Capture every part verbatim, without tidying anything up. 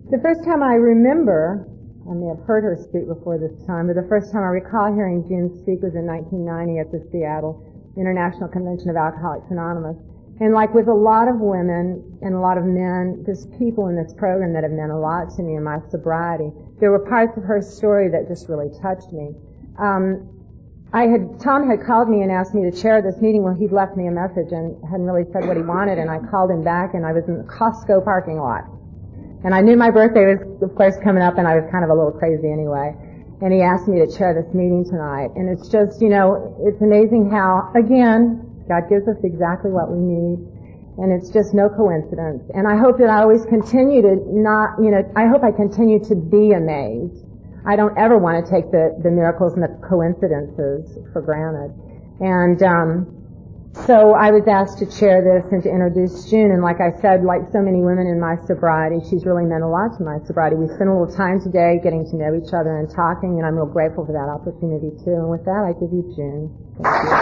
The first time I remember, I may have heard her speak before this time, but the first time I recall hearing June speak was in nineteen ninety at the Seattle International Convention of Alcoholics Anonymous. And like with a lot of women and a lot of men, there's people in this program that have meant a lot to me in my sobriety. There were parts of her story that just really touched me. Um, I had, Tom had called me and asked me to chair this meeting. Well, he'd left me a message and hadn't really said what he wanted, and I called him back, and I was in the Costco parking lot. And I knew my birthday was, of course, coming up, and I was kind of a little crazy anyway. And he asked me to chair this meeting tonight. And it's just, you know, it's amazing how, again, God gives us exactly what we need. And it's just no coincidence. And I hope that I always continue to not, you know, I hope I continue to be amazed. I don't ever want to take the, the miracles and the coincidences for granted. And, um, so I was asked to chair this and to introduce June, and like I said, like so many women in my sobriety, she's really meant a lot to my sobriety. We spent a little time today getting to know each other and talking, and I'm real grateful for that opportunity too. And with that, I give you June. Thank you.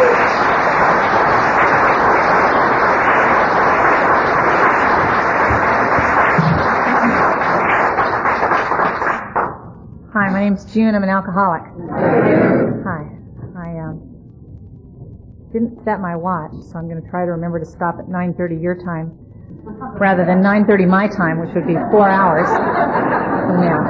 Hi, my name's June. I'm an alcoholic. Hi. I, um, didn't set my watch, so I'm going to try to remember to stop at nine thirty your time rather than nine thirty my time, which would be four hours from now.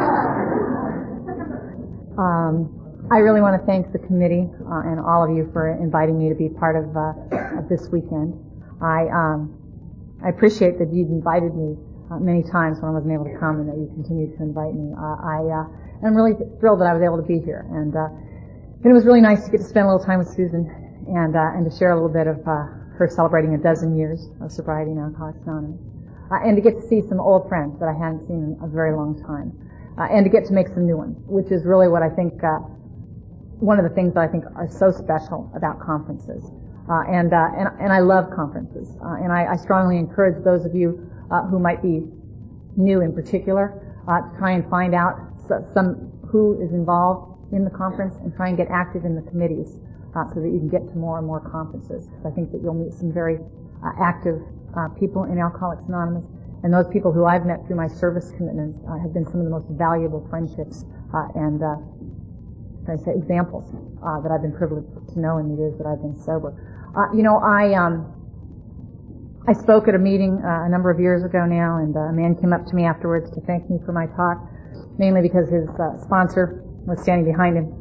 Um, I really want to thank the committee uh, and all of you for inviting me to be part of, uh, of this weekend. I um, I appreciate that you've invited me uh, many times when I wasn't able to come, and that you continued to invite me. Uh, I uh, am really thrilled that I was able to be here, and, uh, and it was really nice to get to spend a little time with Susan. And, uh, and to share a little bit of, uh, her celebrating a dozen years of sobriety in Alcoholics Anonymous. Uh, and to get to see some old friends that I hadn't seen in a very long time. Uh, and to get to make some new ones, which is really what I think, uh, one of the things that I think are so special about conferences. Uh, and, uh, and, and I love conferences. Uh, and I, I strongly encourage those of you, uh, who might be new in particular, uh, to try and find out some, who is involved in the conference and try and get active in the committees. Uh, so that you can get to more and more conferences. I think that you'll meet some very uh, active uh, people in Alcoholics Anonymous, and those people who I've met through my service commitments uh, have been some of the most valuable friendships uh, and uh, can I say examples uh, that I've been privileged to know in the years that I've been sober. Uh, you know, I um, I spoke at a meeting uh, a number of years ago now, and uh, a man came up to me afterwards to thank me for my talk, mainly because his uh, sponsor was standing behind him.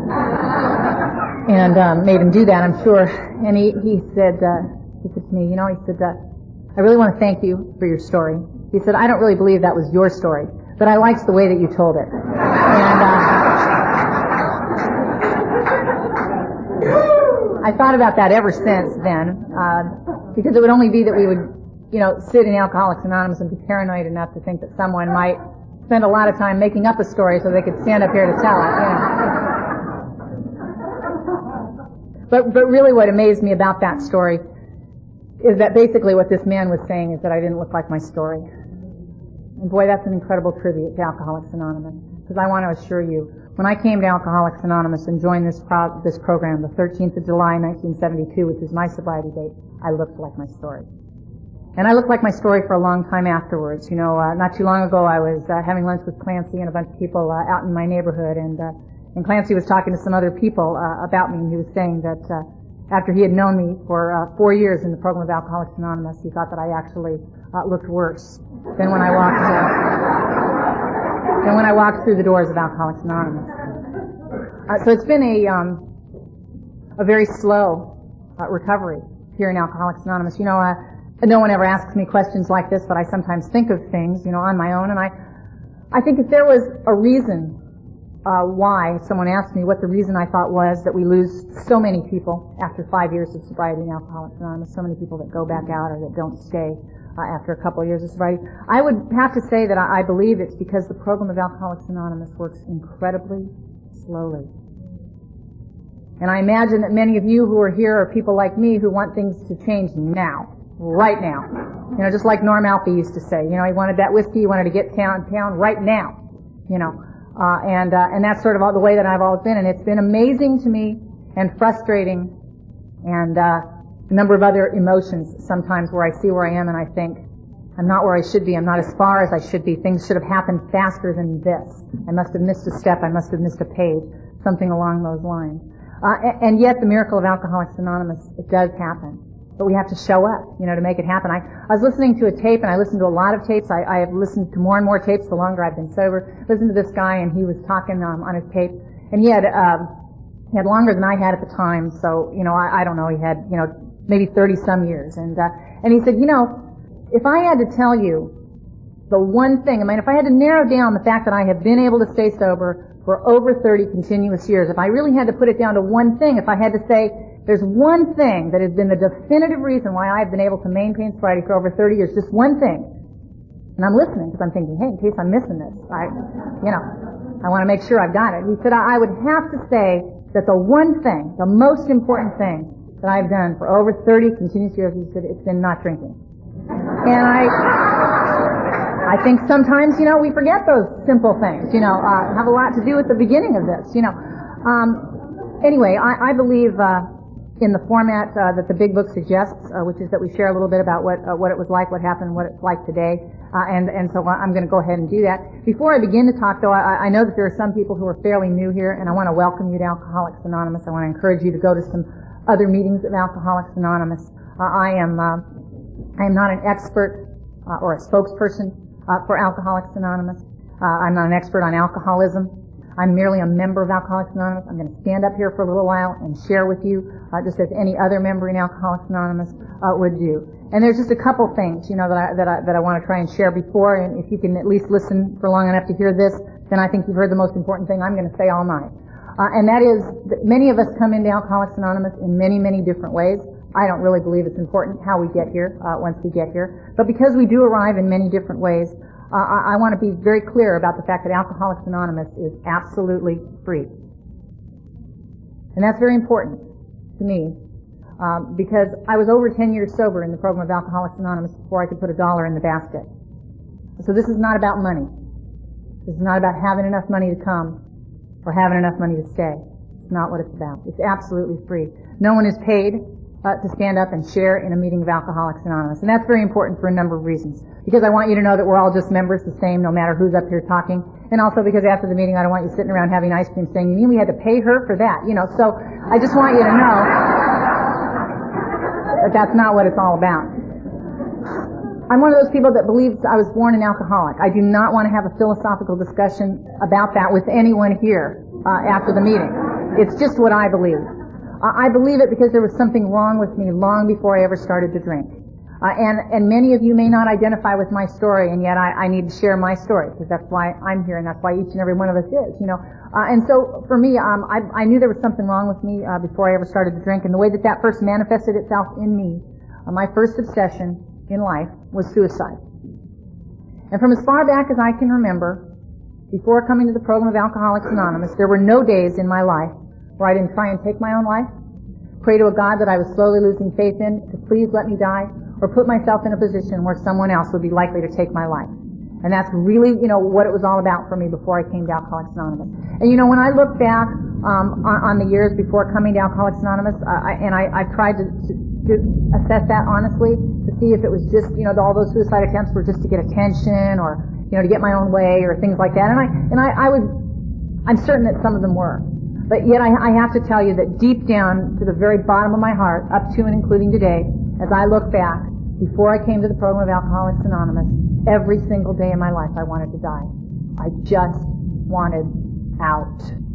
And um, made him do that, I'm sure. And he, he said, uh, he said to me, you know, he said, uh, I really want to thank you for your story. He said, I don't really believe that was your story, but I liked the way that you told it. And uh, I thought about that ever since then, uh, because it would only be that we would, you know, sit in Alcoholics Anonymous and be paranoid enough to think that someone might spend a lot of time making up a story so they could stand up here to tell it, you know. But, but really what amazed me about that story is that basically what this man was saying is that I didn't look like my story. And boy, that's an incredible tribute to Alcoholics Anonymous. Because I want to assure you, when I came to Alcoholics Anonymous and joined this pro- this program the thirteenth of July, nineteen seventy-two, which is my sobriety date, I looked like my story. And I looked like my story for a long time afterwards. You know, uh, not too long ago I was uh, having lunch with Clancy and a bunch of people uh, out in my neighborhood, and uh, And Clancy was talking to some other people uh, about me, and he was saying that uh, after he had known me for uh, four years in the program of Alcoholics Anonymous, he thought that I actually uh, looked worse than when I walked uh, than when I walked through the doors of Alcoholics Anonymous. Uh, so it's been a um, a very slow uh, recovery here in Alcoholics Anonymous. You know, uh, no one ever asks me questions like this, but I sometimes think of things, you know, on my own, and I I think if there was a reason Uh, why, someone asked me what the reason I thought was that we lose so many people after five years of sobriety in Alcoholics Anonymous, so many people that go back out or that don't stay uh, after a couple of years of sobriety. I would have to say that I, I believe it's because the program of Alcoholics Anonymous works incredibly slowly. And I imagine that many of you who are here are people like me who want things to change now, right now. You know, just like Norm Alpe used to say, you know, he wanted that whiskey, he wanted to get down, down right now, you know. Uh, and, uh, and that's sort of all the way that I've always been. And it's been amazing to me and frustrating and, uh, a number of other emotions sometimes where I see where I am and I think, I'm not where I should be. I'm not as far as I should be. Things should have happened faster than this. I must have missed a step. I must have missed a page. Something along those lines. Uh, and yet the miracle of Alcoholics Anonymous, it does happen. But we have to show up, you know, to make it happen. I, I was listening to a tape, and I listened to a lot of tapes. I, I have listened to more and more tapes the longer I've been sober. Listened to this guy, and he was talking um, on his tape. And he had, uh, he had longer than I had at the time. So, you know, I, I don't know, he had, you know, maybe thirty some years. And, uh, and he said, you know, if I had to tell you the one thing, I mean, if I had to narrow down the fact that I have been able to stay sober for over thirty continuous years, if I really had to put it down to one thing, if I had to say there's one thing that has been the definitive reason why I've been able to maintain sobriety for over thirty years, just one thing, and I'm listening because I'm thinking, hey, in case I'm missing this, I, you know, I want to make sure I've got it. He said, I would have to say that the one thing, the most important thing that I've done for over thirty continuous years, he said, it's been not drinking. And I, I think sometimes, you know, we forget those simple things, you know, uh, have a lot to do with the beginning of this, you know. Um, anyway, I, I believe, uh, in the format, uh, that the Big Book suggests, uh, which is that we share a little bit about what, uh, what it was like, what happened, what it's like today, uh, and, and so I'm going to go ahead and do that. Before I begin to talk, though, I, I know that there are some people who are fairly new here, and I want to welcome you to Alcoholics Anonymous. I want to encourage you to go to some other meetings of Alcoholics Anonymous. Uh, I am, uh, I am not an expert uh, or a spokesperson uh, for Alcoholics Anonymous. Uh, I'm not an expert on alcoholism. I'm merely a member of Alcoholics Anonymous. I'm going to stand up here for a little while and share with you, uh, just as any other member in Alcoholics Anonymous uh, would do. And there's just a couple things, you know, that I that I that I want to try and share before. And if you can at least listen for long enough to hear this, then I think you've heard the most important thing I'm going to say all night. Uh, and that is that many of us come into Alcoholics Anonymous in many, many different ways. I don't really believe it's important how we get here, uh, once we get here. But because we do arrive in many different ways, uh, I, I want to be very clear about the fact that Alcoholics Anonymous is absolutely free. And that's very important to me, um, because I was over ten years sober in the program of Alcoholics Anonymous before I could put a dollar in the basket. So this is not about money. This is not about having enough money to come or having enough money to stay. It's not what it's about. It's absolutely free. No one is paid Uh, to stand up and share in a meeting of Alcoholics Anonymous. And that's very important for a number of reasons. Because I want you to know that we're all just members the same, no matter who's up here talking. And also because after the meeting, I don't want you sitting around having ice cream saying, you mean we had to pay her for that? You know, so I just want you to know that that's not what it's all about. I'm one of those people that believes I was born an alcoholic. I do not want to have a philosophical discussion about that with anyone here uh, after the meeting. It's just what I believe. I believe it because there was something wrong with me long before I ever started to drink. Uh, and, and many of you may not identify with my story, and yet I, I need to share my story, because that's why I'm here, and that's why each and every one of us is, you know. Uh, and so, for me, um, I, I knew there was something wrong with me uh, before I ever started to drink, and the way that that first manifested itself in me, uh, my first obsession in life was suicide. And from as far back as I can remember, before coming to the program of Alcoholics Anonymous, there were no days in my life where I didn't try and take my own life, pray to a God that I was slowly losing faith in to please let me die, or put myself in a position where someone else would be likely to take my life. And that's really, you know, what it was all about for me before I came to Alcoholics Anonymous. And you know, when I look back um, on, on the years before coming to Alcoholics Anonymous, uh, I, and I, I've tried to, to, to assess that honestly, to see if it was just, you know, all those suicide attempts were just to get attention, or, you know, to get my own way, or things like that. And I, and I, I would, I'm certain that some of them were. But yet I, I have to tell you that deep down to the very bottom of my heart, up to and including today, as I look back, before I came to the program of Alcoholics Anonymous, every single day in my life I wanted to die. I just wanted out.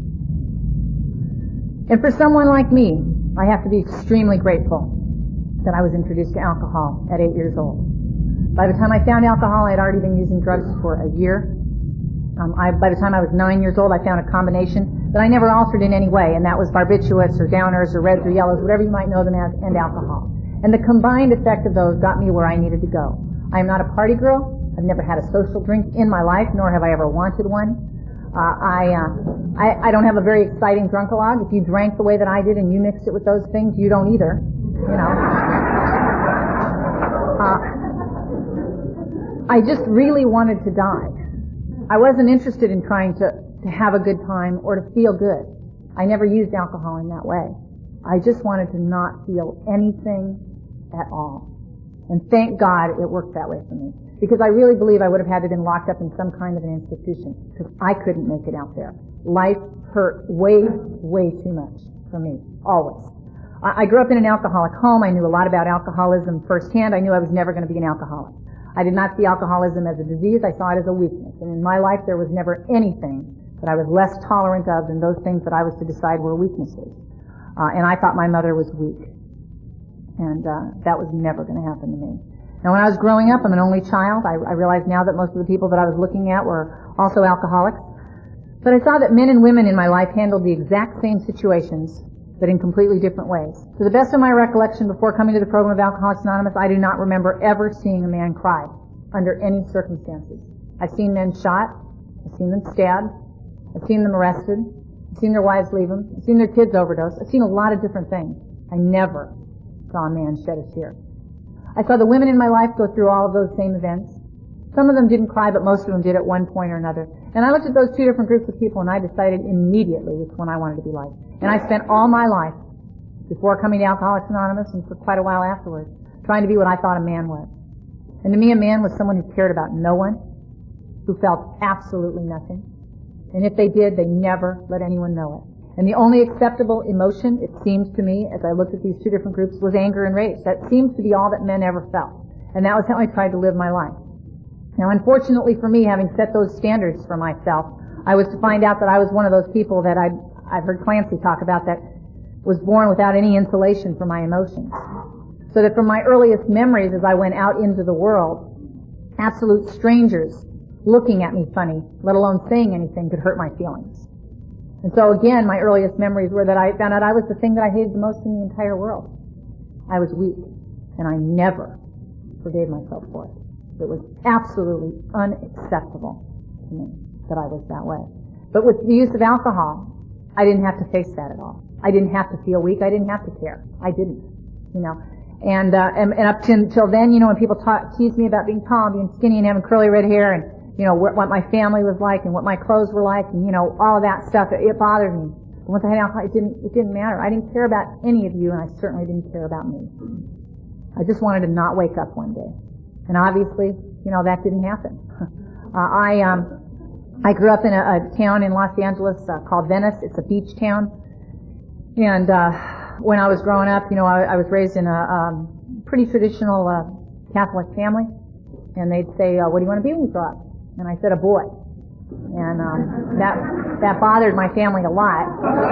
And for someone like me, I have to be extremely grateful that I was introduced to alcohol at eight years old. By the time I found alcohol, I had already been using drugs for a year. Um, I, by the time I was nine years old, I found a combination that I never altered in any way, and that was barbiturates or downers or reds or yellows, whatever you might know them as, and alcohol. And the combined effect of those got me where I needed to go. I am not a party girl. I've never had a social drink in my life, nor have I ever wanted one. Uh, I, uh, I I don't have a very exciting drunk-a-log. If you drank the way that I did and you mixed it with those things, you don't either. You know. Uh, I just really wanted to die. I wasn't interested in trying to, to have a good time or to feel good. I never used alcohol in that way. I just wanted to not feel anything at all. And thank God it worked that way for me. because I really believe I would have had to been locked up in some kind of an institution because I couldn't make it out there. Life hurt way, way too much for me, always. I grew up in an alcoholic home. I knew a lot about alcoholism firsthand. I knew I was never going to be an alcoholic. I did not see alcoholism as a disease. I saw it as a weakness. And in my life, there was never anything that I was less tolerant of than those things that I was to decide were weaknesses. Uh, and I thought my mother was weak. And uh, that was never going to happen to me. Now, when I was growing up, I'm an only child. I, I realized now that most of the people that I was looking at were also alcoholics. But I saw that men and women in my life handled the exact same situations, but in completely different ways. To the best of my recollection, before coming to the program of Alcoholics Anonymous, I do not remember ever seeing a man cry under any circumstances. I've seen men shot. I've seen them stabbed. I've seen them arrested. I've seen their wives leave them. I've seen their kids overdose. I've seen a lot of different things. I never saw a man shed a tear. I saw the women in my life go through all of those same events. Some of them didn't cry, but most of them did at one point or another. And I looked at those two different groups of people, and I decided immediately which one I wanted to be like. And I spent all my life, before coming to Alcoholics Anonymous and for quite a while afterwards, trying to be what I thought a man was. And to me, a man was someone who cared about no one, who felt absolutely nothing. And if they did, they never let anyone know it. And the only acceptable emotion, it seems to me, as I looked at these two different groups, was anger and rage. That seems to be all that men ever felt. And that was how I tried to live my life. Now, unfortunately for me, having set those standards for myself, I was to find out that I was one of those people that I'd, I've heard Clancy talk about that was born without any insulation for my emotions. So that from my earliest memories as I went out into the world, absolute strangers looking at me funny, let alone saying anything, could hurt my feelings. And so again, my earliest memories were that I found out I was the thing that I hated the most in the entire world. I was weak, and I never forgave myself for it. It was absolutely unacceptable to me that I was that way. But with the use of alcohol, I didn't have to face that at all. I didn't have to feel weak. I didn't have to care. I didn't, you know. And, uh, and, and up to, until then, you know, when people talk, tease me about being tall and being skinny and having curly red hair and, you know, what, what my family was like and what my clothes were like and, you know, all of that stuff, it, it bothered me. But once I had alcohol, it didn't, it didn't matter. I didn't care about any of you, and I certainly didn't care about me. I just wanted to not wake up one day. And obviously, you know, that didn't happen. uh, I, um, I grew up in a, a town in Los Angeles uh, called Venice. It's a beach town. And, uh, when I was growing up, you know, I, I was raised in a, um, pretty traditional, uh, Catholic family. And they'd say, uh, what do you want to be when you grow up? And I said, a boy. And, um, that, that bothered my family a lot.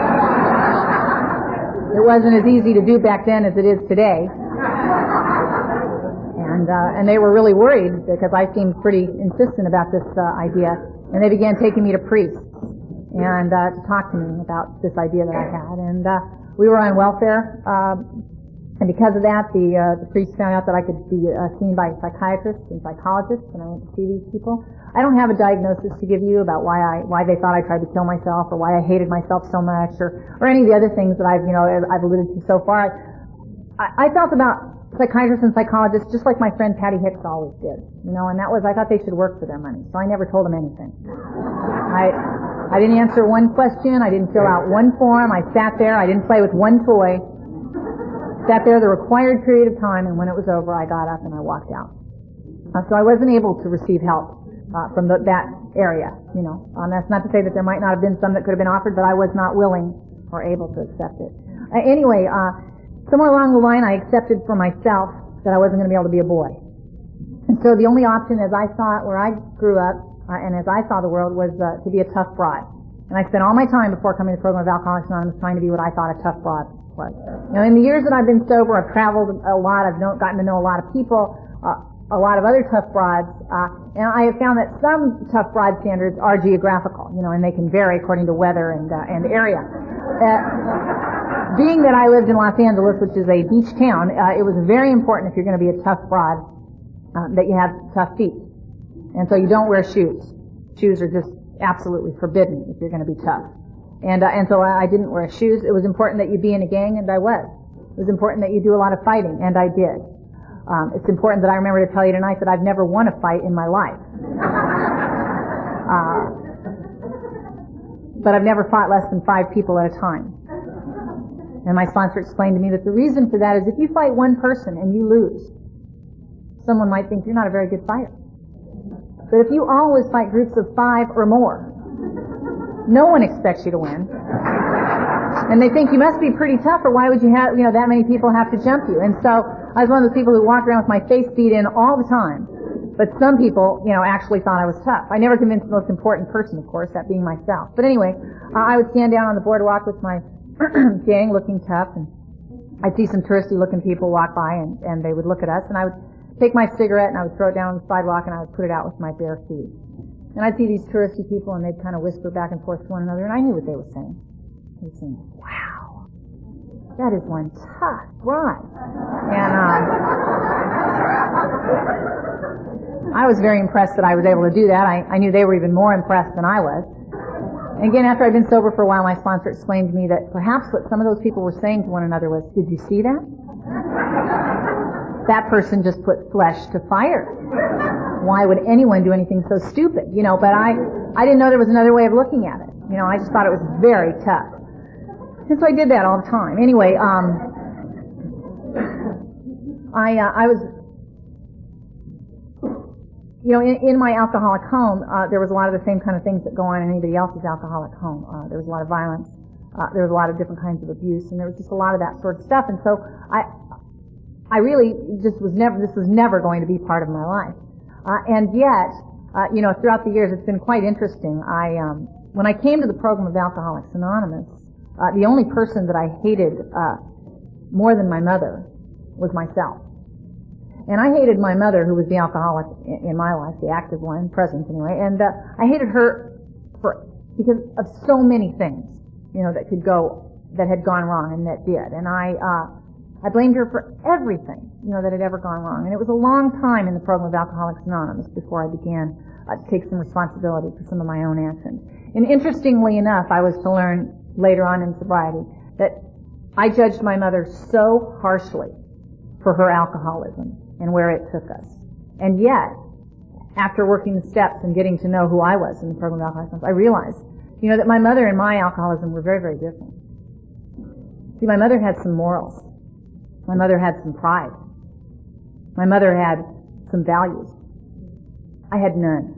It wasn't as easy to do back then as it is today. And, uh, and they were really worried because I seemed pretty insistent about this, uh, idea. And they began taking me to priests and, uh, to talk to me about this idea that I had. And, uh, we were on welfare, um, and because of that, the, uh, the priests found out that I could be, uh, seen by psychiatrists and psychologists, and I went to see these people. I don't have a diagnosis to give you about why I, why they thought I tried to kill myself or why I hated myself so much or, or any of the other things that I've, you know, I've alluded to so far. I, I felt about psychiatrists and psychologists just like my friend Patty Hicks always did, you know, and that was I thought they should work for their money, so I never told them anything. I I didn't answer one question, I didn't fill out one form, I sat there, I didn't play with one toy, sat there the required period of time, and when it was over, I got up and I walked out. Uh, so I wasn't able to receive help uh, from the, that area, you know. Um, that's not to say that there might not have been some that could have been offered, but I was not willing or able to accept it. Uh, anyway, uh, somewhere along the line, I accepted for myself that I wasn't going to be able to be a boy. And so the only option, as I saw it where I grew up, uh, and as I saw the world, was uh, to be a tough broad. And I spent all my time before coming to the program of Alcoholics Anonymous trying to be what I thought a tough broad was. Now, in the years that I've been sober, I've traveled a lot, I've known, gotten to know a lot of people, uh, a lot of other tough broads, uh, and I have found that some tough broad standards are geographical, you know, and they can vary according to weather and, uh, and area. Uh, Being that I lived in Los Angeles, which is a beach town, uh, it was very important if you're going to be a tough broad uh, that you have tough feet. And so you don't wear shoes. Shoes are just absolutely forbidden if you're going to be tough. And uh, and so I, I didn't wear shoes. It was important that you be in a gang, and I was. It was important that you do a lot of fighting, and I did. Um, it's important that I remember to tell you tonight that I've never won a fight in my life. Uh, but I've never fought less than five people at a time. And my sponsor explained to me that the reason for that is if you fight one person and you lose, someone might think you're not a very good fighter. But if you always fight groups of five or more, no one expects you to win. And they think you must be pretty tough, or why would you have, you know, that many people have to jump you? And so I was one of those people who walked around with my face beat in all the time. But some people, you know, actually thought I was tough. I never convinced the most important person, of course, that being myself. But anyway, I would stand down on the boardwalk with my gang looking tough, and I'd see some touristy-looking people walk by, and, and they would look at us, and I would take my cigarette, and I would throw it down on the sidewalk, and I would put it out with my bare feet. And I'd see these touristy people, and they'd kind of whisper back and forth to one another, and I knew what they were saying. They were saying, wow, that is one tough ride. And um, I was very impressed that I was able to do that. I, I knew they were even more impressed than I was. And again, after I'd been sober for a while, my sponsor explained to me that perhaps what some of those people were saying to one another was, did you see that? That person just put flesh to fire. Why would anyone do anything so stupid? You know, but I, I didn't know there was another way of looking at it. You know, I just thought it was very tough. And so I did that all the time. Anyway, um, I, uh, I was, you know, in, in my alcoholic home, uh, there was a lot of the same kind of things that go on in anybody else's alcoholic home. Uh, there was a lot of violence. Uh, there was a lot of different kinds of abuse, and there was just a lot of that sort of stuff. And so I, I really just was never, this was never going to be part of my life. Uh, and yet, uh, you know, throughout the years, it's been quite interesting. I, um, when I came to the program of Alcoholics Anonymous, uh, the only person that I hated, uh, more than my mother was myself. And I hated my mother, who was the alcoholic in my life, the active one, present anyway, and, uh, I hated her for, because of so many things, you know, that could go, that had gone wrong and that did. And I, uh, I blamed her for everything, you know, that had ever gone wrong. And it was a long time in the program of Alcoholics Anonymous before I began uh, to take some responsibility for some of my own actions. And interestingly enough, I was to learn later on in sobriety that I judged my mother so harshly for her alcoholism and where it took us. And yet, after working the steps and getting to know who I was in the program of Alcoholics Anonymous, I realized, you know, that my mother and my alcoholism were very, very different. See, my mother had some morals. My mother had some pride. My mother had some values. I had none.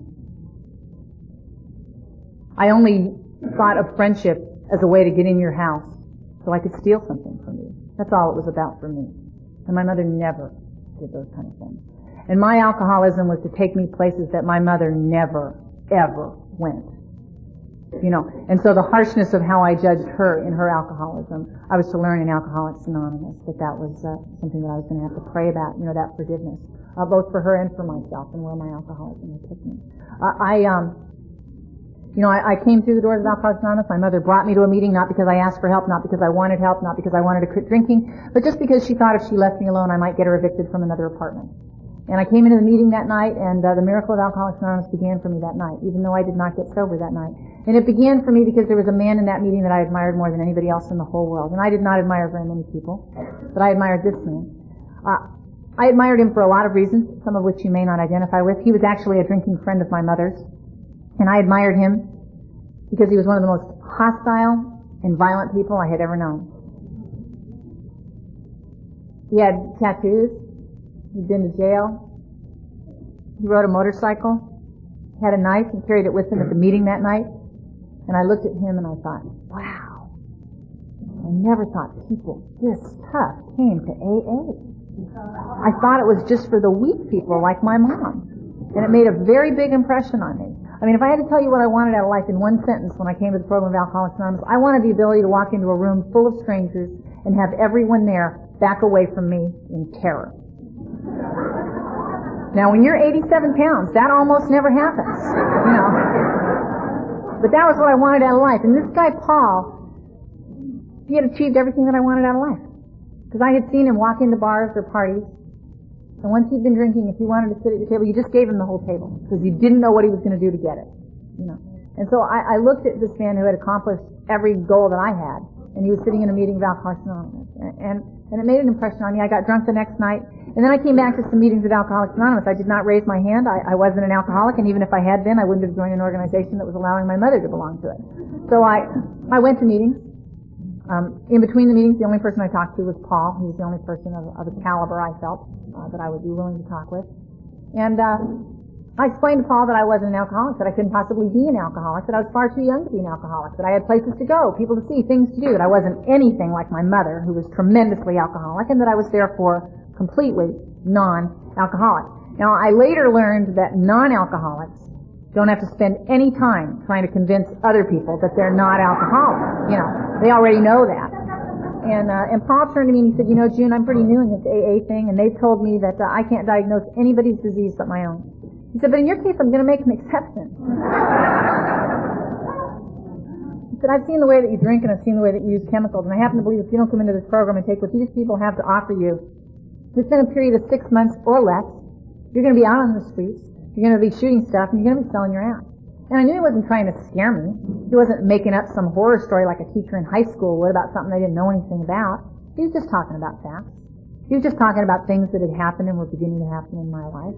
I only thought of friendship as a way to get in your house so I could steal something from you. That's all it was about for me. And my mother never did those kind of things. And my alcoholism was to take me places that my mother never, ever went. You know, and so the harshness of how I judged her in her alcoholism, I was to learn in Alcoholics Anonymous that that was uh, something that I was going to have to pray about, you know, that forgiveness, uh, both for her and for myself and where my alcoholism had taken me. Uh, I, um, you know, I, I came through the doors of Alcoholics Anonymous. My mother brought me to a meeting not because I asked for help, not because I wanted help, not because I wanted to quit drinking, but just because she thought if she left me alone, I might get her evicted from another apartment. And I came into the meeting that night, and uh, the miracle of Alcoholics Anonymous began for me that night, even though I did not get sober that night. And it began for me because there was a man in that meeting that I admired more than anybody else in the whole world. And I did not admire very many people, but I admired this man. Uh, I admired him for a lot of reasons, some of which you may not identify with. He was actually a drinking friend of my mother's, and I admired him because he was one of the most hostile and violent people I had ever known. He had tattoos. He'd been to jail. He rode a motorcycle, had a knife, and carried it with him at the meeting that night. And I looked at him and I thought, wow, I never thought people this tough came to A A. I thought it was just for the weak people like my mom. And it made a very big impression on me. I mean, if I had to tell you what I wanted out of life in one sentence when I came to the program of Alcoholics Anonymous, I wanted the ability to walk into a room full of strangers and have everyone there back away from me in terror. Now, when you're eighty-seven pounds, that almost never happens, you know. But that was what I wanted out of life. And this guy, Paul, he had achieved everything that I wanted out of life. Because I had seen him walk into bars or parties, and once he'd been drinking, if he wanted to sit at your table, you just gave him the whole table, because you didn't know what he was going to do to get it, you know. And so I, I looked at this man who had accomplished every goal that I had, and he was sitting in a meeting of Alcoholics Anonymous. And, and, and it made an impression on me. I got drunk the next night, and then I came back to some meetings of Alcoholics Anonymous. I did not raise my hand. I, I wasn't an alcoholic, and even if I had been, I wouldn't have joined an organization that was allowing my mother to belong to it. So I, I went to meetings. Um, in between the meetings, the only person I talked to was Paul. He was the only person of, of a caliber I felt uh, that I would be willing to talk with. And uh, I explained to Paul that I wasn't an alcoholic, that I couldn't possibly be an alcoholic, that I was far too young to be an alcoholic, that I had places to go, people to see, things to do, that I wasn't anything like my mother, who was tremendously alcoholic, and that I was therefore completely non-alcoholic. Now, I later learned that non-alcoholics don't have to spend any time trying to convince other people that they're not alcoholics. You know, they already know that. And uh, and Paul turned to me and he said, you know, June, I'm pretty new in this A A thing, and they've told me that uh, I can't diagnose anybody's disease but my own. He said, but in your case, I'm going to make an exception. He said, I've seen the way that you drink and I've seen the way that you use chemicals, and I happen to believe if you don't come into this program and take what these people have to offer you, within a period of six months or less, you're going to be out on the streets, you're going to be shooting stuff, and you're going to be selling your ass. And I knew he wasn't trying to scare me. He wasn't making up some horror story like a teacher in high school would about something I didn't know anything about. He was just talking about facts. He was just talking about things that had happened and were beginning to happen in my life.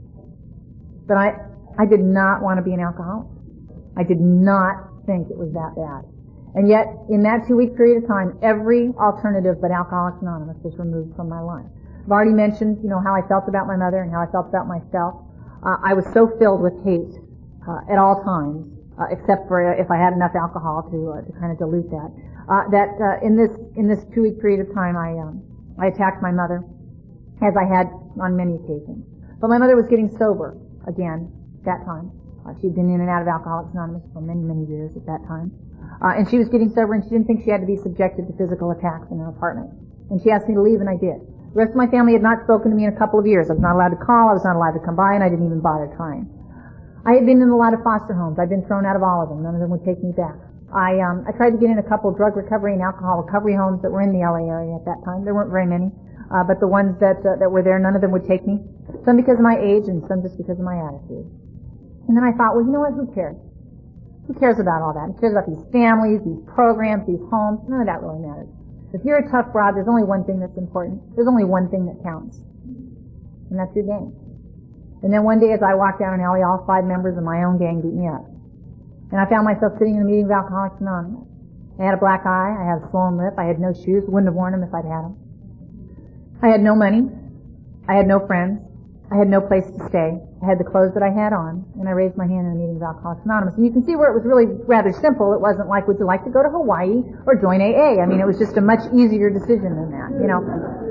But I, I did not want to be an alcoholic. I did not think it was that bad. And yet, in that two-week period of time, every alternative but Alcoholics Anonymous was removed from my life. I've already mentioned, you know, how I felt about my mother and how I felt about myself. Uh, I was so filled with hate uh, at all times, uh, except for uh, if I had enough alcohol to uh, to kind of dilute that. Uh, that uh, in this in this two-week period of time, I um, I attacked my mother, as I had on many occasions. But my mother was getting sober again that time. Uh, she'd been in and out of Alcoholics Anonymous for many, many years at that time. Uh, and she was getting sober, and she didn't think she had to be subjected to physical attacks in her apartment. And she asked me to leave, and I did. The rest of my family had not spoken to me in a couple of years. I was not allowed to call, I was not allowed to come by, and I didn't even bother trying. I had been in a lot of foster homes. I'd been thrown out of all of them. None of them would take me back. I um, I tried to get in a couple of drug recovery and alcohol recovery homes that were in the L A area at that time. There weren't very many. Uh, but the ones that uh, that were there, none of them would take me. Some because of my age and some just because of my attitude. And then I thought, well, you know what? Who cares? Who cares about all that? Who cares about these families, these programs, these homes? None of that really matters. If you're a tough broad, there's only one thing that's important. There's only one thing that counts. And that's your gang. And then one day as I walked down an alley, all five members of my own gang beat me up. And I found myself sitting in a meeting of Alcoholics Anonymous. I had a black eye, I had a swollen lip, I had no shoes, wouldn't have worn them if I'd had them. I had no money. I had no friends. I had no place to stay. I had the clothes that I had on, and I raised my hand in a meeting of Alcoholics Anonymous. And you can see where it was really rather simple. It wasn't like, would you like to go to Hawaii or join A A? I mean, it was just a much easier decision than that, you know.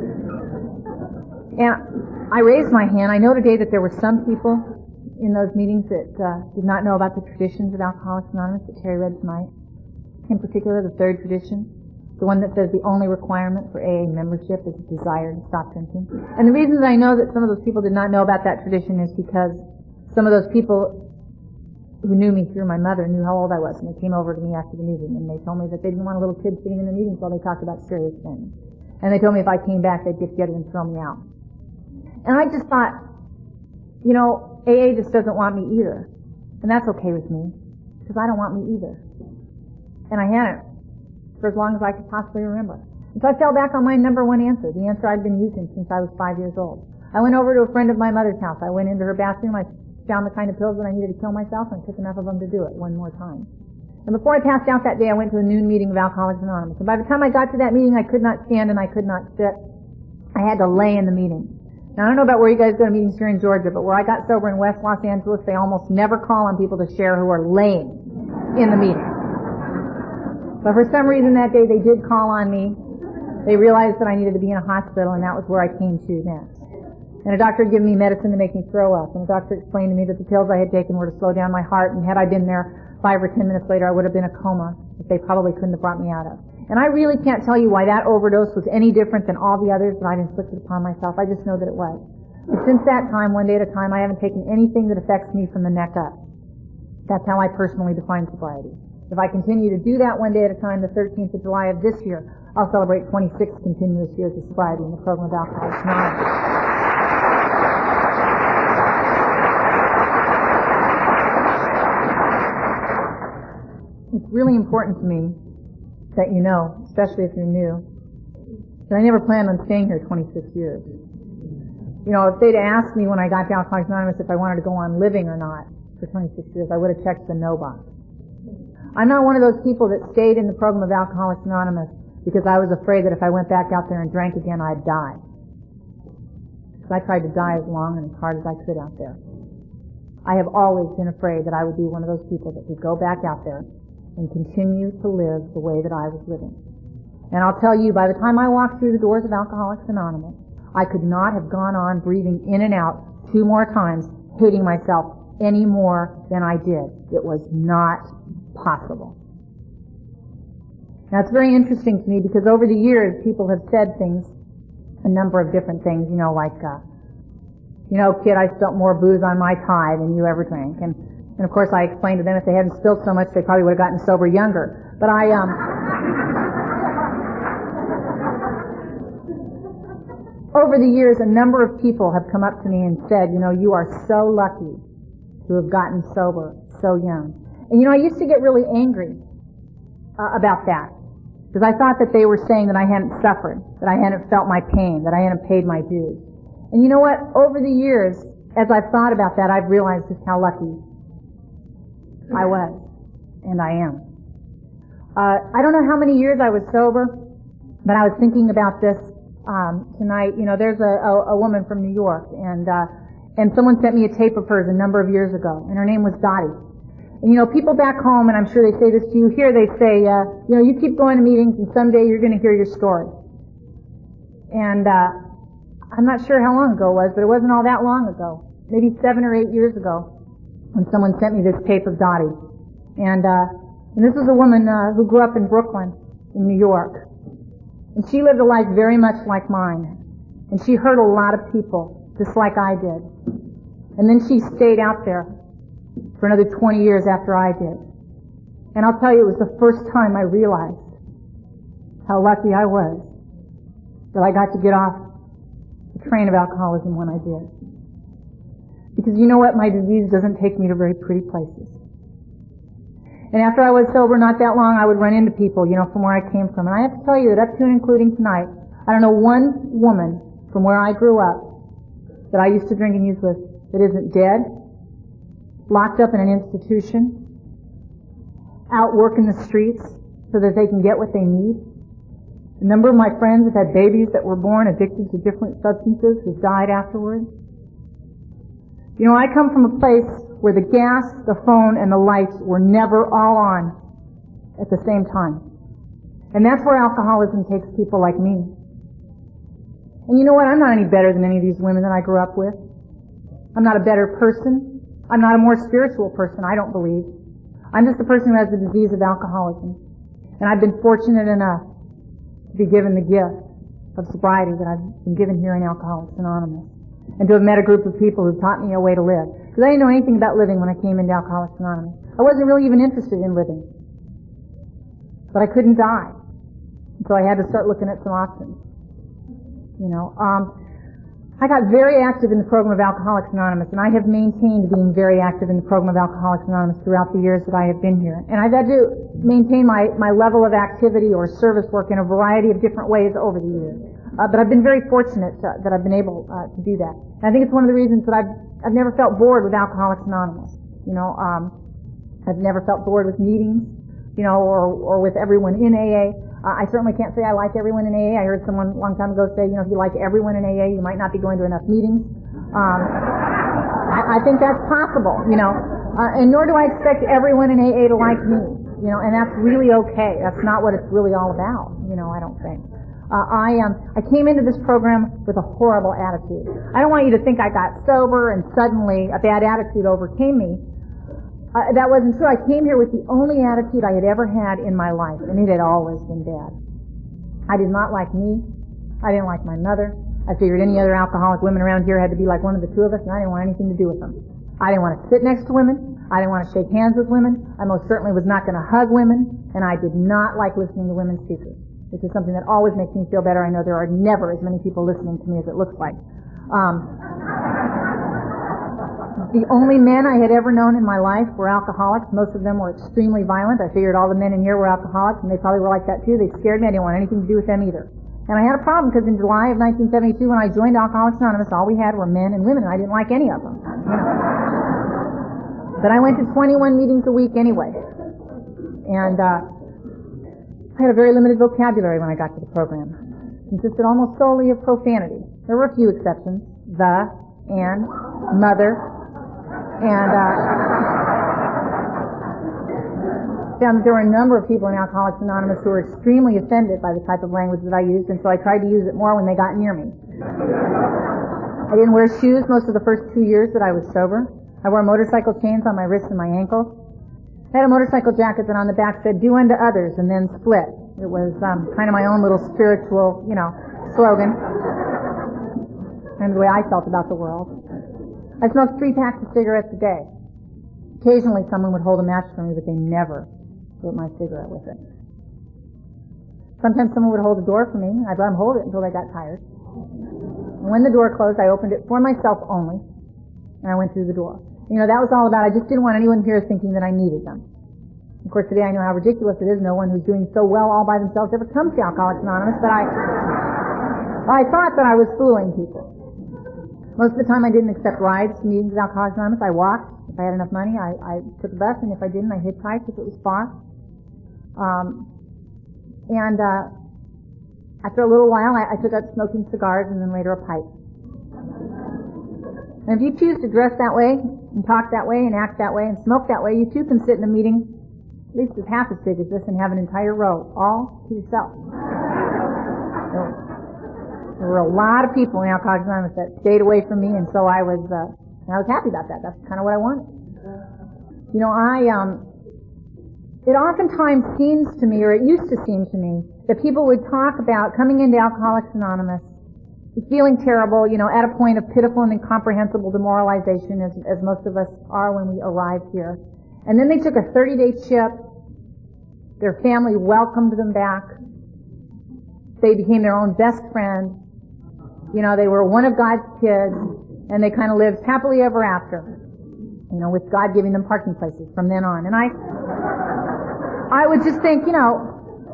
And I raised my hand. I know today that there were some people in those meetings that uh, did not know about the traditions of Alcoholics Anonymous that Terry read tonight. In particular, the third tradition. The one that says the only requirement for A A membership is a desire to stop drinking. And the reason that I know that some of those people did not know about that tradition is because some of those people who knew me through my mother knew how old I was, and they came over to me after the meeting, and they told me that they didn't want a little kid sitting in the meetings while they talked about serious things. And they told me if I came back, they'd get together and throw me out. And I just thought, you know, A A just doesn't want me either. And that's okay with me, because I don't want me either. And I hadn't for as long as I could possibly remember. And so I fell back on my number one answer, the answer I'd been using since I was five years old. I went over to a friend of my mother's house. I went into her bathroom. I found the kind of pills that I needed to kill myself, and I took enough of them to do it one more time. And before I passed out that day, I went to a noon meeting of Alcoholics Anonymous. And by the time I got to that meeting, I could not stand and I could not sit. I had to lay in the meeting. Now, I don't know about where you guys go to meetings here in Georgia, but where I got sober in West Los Angeles, they almost never call on people to share who are laying in the meeting. But for some reason that day they did call on me. They realized that I needed to be in a hospital, and that was where I came to next. And a doctor had given me medicine to make me throw up, and the doctor explained to me that the pills I had taken were to slow down my heart, and had I been there five or ten minutes later, I would have been in a coma that they probably couldn't have brought me out of. And I really can't tell you why that overdose was any different than all the others that I'd inflicted upon myself. I just know that it was. But since that time, one day at a time, I haven't taken anything that affects me from the neck up. That's how I personally define sobriety. If I continue to do that one day at a time, the thirteenth of July of this year, I'll celebrate twenty-six continuous years of sobriety in the program of Alcoholics Anonymous. It's really important to me that you know, especially if you're new, that I never planned on staying here twenty-six years. You know, if they'd asked me when I got to Alcoholics Anonymous if I wanted to go on living or not for twenty-six years, I would have checked the no box. I'm not one of those people that stayed in the program of Alcoholics Anonymous because I was afraid that if I went back out there and drank again, I'd die. So I tried to die as long and as hard as I could out there. I have always been afraid that I would be one of those people that would go back out there and continue to live the way that I was living. And I'll tell you, by the time I walked through the doors of Alcoholics Anonymous, I could not have gone on breathing in and out two more times, hating myself any more than I did. It was not possible. Now, it's very interesting to me because over the years, people have said things, a number of different things, you know, like, uh, you know, kid, I spilt more booze on my tie than you ever drank. And, and of course, I explained to them if they hadn't spilled so much, they probably would have gotten sober younger. But I, um, over the years, a number of people have come up to me and said, you know, you are so lucky to have gotten sober so young. And, you know, I used to get really angry uh, about that. Because I thought that they were saying that I hadn't suffered, that I hadn't felt my pain, that I hadn't paid my dues. And you know what? Over the years, as I've thought about that, I've realized just how lucky I was. And I am. Uh, I don't know how many years I was sober, but I was thinking about this um, tonight. You know, there's a, a, a woman from New York, and uh, and someone sent me a tape of hers a number of years ago, and her name was Dottie. And, you know, people back home, and I'm sure they say this to you here, they say, uh, you know, you keep going to meetings and someday you're going to hear your story. And, uh, I'm not sure how long ago it was, but it wasn't all that long ago. Maybe seven or eight years ago when someone sent me this tape of Dottie. And, uh, and this was a woman, uh, who grew up in Brooklyn, in New York. And she lived a life very much like mine. And she hurt a lot of people, just like I did. And then she stayed out there for another twenty years after I did. And I'll tell you, it was the first time I realized how lucky I was that I got to get off the train of alcoholism when I did. Because you know what? My disease doesn't take me to very pretty places. And after I was sober not that long, I would run into people, you know, from where I came from. And I have to tell you that up to and including tonight, I don't know one woman from where I grew up that I used to drink and use with that isn't dead, locked up in an institution, out working the streets so that they can get what they need. A number of my friends have had babies that were born addicted to different substances who died afterwards. You know, I come from a place where the gas, the phone, and the lights were never all on at the same time. And that's where alcoholism takes people like me. And you know what? I'm not any better than any of these women that I grew up with. I'm not a better person. I'm not a more spiritual person, I don't believe. I'm just a person who has the disease of alcoholism. And I've been fortunate enough to be given the gift of sobriety that I've been given here in Alcoholics Anonymous. And to have met a group of people who taught me a way to live. Because I didn't know anything about living when I came into Alcoholics Anonymous. I wasn't really even interested in living. But I couldn't die. So I had to start looking at some options. You know, um, I got very active in the program of Alcoholics Anonymous, and I have maintained being very active in the program of Alcoholics Anonymous throughout the years that I have been here. And I've had to maintain my, my level of activity or service work in a variety of different ways over the years. Uh, but I've been very fortunate to, that I've been able uh, to do that. And I think it's one of the reasons that I've, I've never felt bored with Alcoholics Anonymous. You know, um, I've never felt bored with meetings, you know, or, or with everyone in A A. Uh, I certainly can't say I like everyone in A A. I heard someone a long time ago say, you know, if you like everyone in A A, you might not be going to enough meetings. Um, I, I think that's possible, you know. Uh, and nor do I expect everyone in A A to like me, you know, and that's really okay. That's not what it's really all about, you know, I don't think. Uh, I um, I came into this program with a horrible attitude. I don't want you to think I got sober and suddenly a bad attitude overcame me. Uh, that wasn't true. I came here with the only attitude I had ever had in my life, and it had always been bad. I did not like me. I didn't like my mother. I figured any other alcoholic women around here had to be like one of the two of us, and I didn't want anything to do with them. I didn't want to sit next to women. I didn't want to shake hands with women. I most certainly was not going to hug women, and I did not like listening to women's speakers, which is something that always makes me feel better. I know there are never as many people listening to me as it looks like. Um, The only men I had ever known in my life were alcoholics. Most of them were extremely violent. I figured all the men in here were alcoholics, and they probably were like that too. They scared me. I didn't want anything to do with them either. And I had a problem because in July of nineteen seventy-two, when I joined Alcoholics Anonymous, all we had were men and women, and I didn't like any of them. You know. But I went to twenty-one meetings a week anyway. And uh, I had a very limited vocabulary when I got to the program. It consisted almost solely of profanity. There were a few exceptions. The, and, mother, And uh, found that there were a number of people in Alcoholics Anonymous who were extremely offended by the type of language that I used, and so I tried to use it more when they got near me. I didn't wear shoes most of the first two years that I was sober. I wore motorcycle chains on my wrists and my ankles. I had a motorcycle jacket that on the back said, "Do unto others," and then split. It was um, kind of my own little spiritual, you know, slogan. And the way I felt about the world. I smoked three packs of cigarettes a day. Occasionally someone would hold a match for me, but they never lit my cigarette with it. Sometimes someone would hold the door for me. I'd let them hold it until they got tired. And when the door closed, I opened it for myself only, and I went through the door. You know, that was all about, I just didn't want anyone here thinking that I needed them. Of course, today I know how ridiculous it is. No one who's doing so well all by themselves ever comes to Alcoholics Anonymous, but I, I thought that I was fooling people. Most of the time I didn't accept rides to meetings with Alcoholics Anonymous. I walked. If I had enough money, I, I took a bus, and if I didn't, I hitchhiked if it was far. Um, and uh, after a little while, I, I took up smoking cigars and then later a pipe. And if you choose to dress that way, and talk that way, and act that way, and smoke that way, you too can sit in a meeting at least as half as big as this and have an entire row all to yourself. So, there were a lot of people in Alcoholics Anonymous that stayed away from me, and so I was, uh, I was happy about that. That's kind of what I wanted. You know, I, um, it oftentimes seems to me, or it used to seem to me, that people would talk about coming into Alcoholics Anonymous, feeling terrible, you know, at a point of pitiful and incomprehensible demoralization, as, as most of us are when we arrive here. And then they took a thirty-day trip. Their family welcomed them back. They became their own best friend. You know, they were one of God's kids, and they kind of lived happily ever after. You know, with God giving them parking places from then on. And I, I would just think, you know,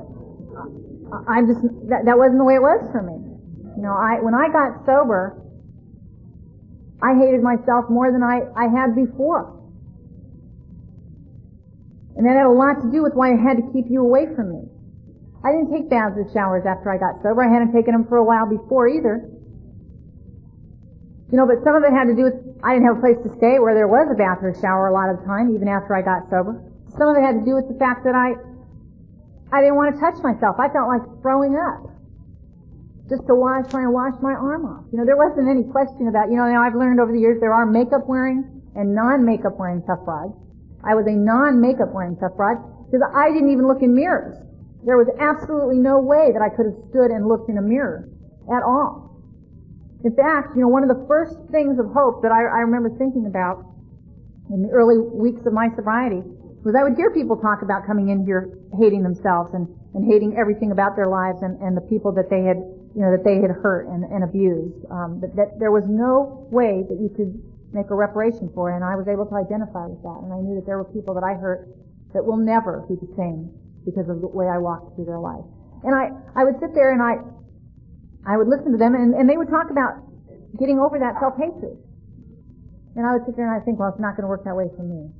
I just that, that wasn't the way it was for me. You know, I when I got sober, I hated myself more than I, I had before. And that had a lot to do with why I had to keep you away from me. I didn't take baths or showers after I got sober. I hadn't taken them for a while before either. You know, but some of it had to do with I didn't have a place to stay where there was a bath or a shower a lot of the time, even after I got sober. Some of it had to do with the fact that I I didn't want to touch myself. I felt like throwing up. Just to wash, try and wash my arm off. You know, there wasn't any question about, you know, now I've learned over the years there are makeup wearing and non-makeup wearing tough rods. I was a non-makeup wearing tough rod because I didn't even look in mirrors. There was absolutely no way that I could have stood and looked in a mirror at all. In fact, you know, one of the first things of hope that I, I remember thinking about in the early weeks of my sobriety was I would hear people talk about coming in here hating themselves and, and hating everything about their lives and, and the people that they had, you know, that they had hurt and, and abused. Um, that, that there was no way that you could make a reparation for it, and I was able to identify with that. And I knew that there were people that I hurt that will never be the same because of the way I walked through their life. And I, I would sit there and I, I would listen to them, and, and they would talk about getting over that self-hatred. And I would sit there and I'd think, well, it's not going to work that way for me.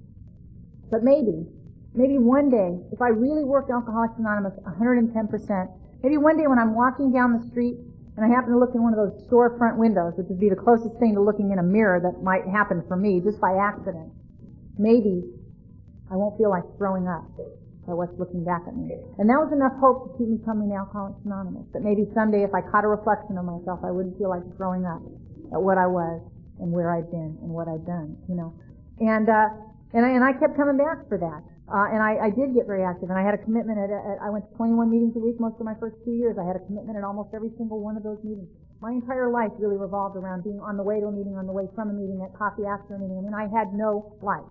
But maybe, maybe one day, if I really worked Alcoholics Anonymous one hundred ten percent, maybe one day when I'm walking down the street and I happen to look in one of those storefront windows, which would be the closest thing to looking in a mirror that might happen for me just by accident, maybe I won't feel like throwing up by what's looking back at me. And that was enough hope to keep me coming to Alcoholics Anonymous, that maybe someday if I caught a reflection of myself, I wouldn't feel like throwing up at what I was and where I'd been and what I'd done, you know. And, uh, and I, and I kept coming back for that. Uh, and I, I did get very active, and I had a commitment at, at, I went to twenty-one meetings a week most of my first two years. I had a commitment at almost every single one of those meetings. My entire life really revolved around being on the way to a meeting, on the way from a meeting, at coffee after a meeting. I mean, I had no life.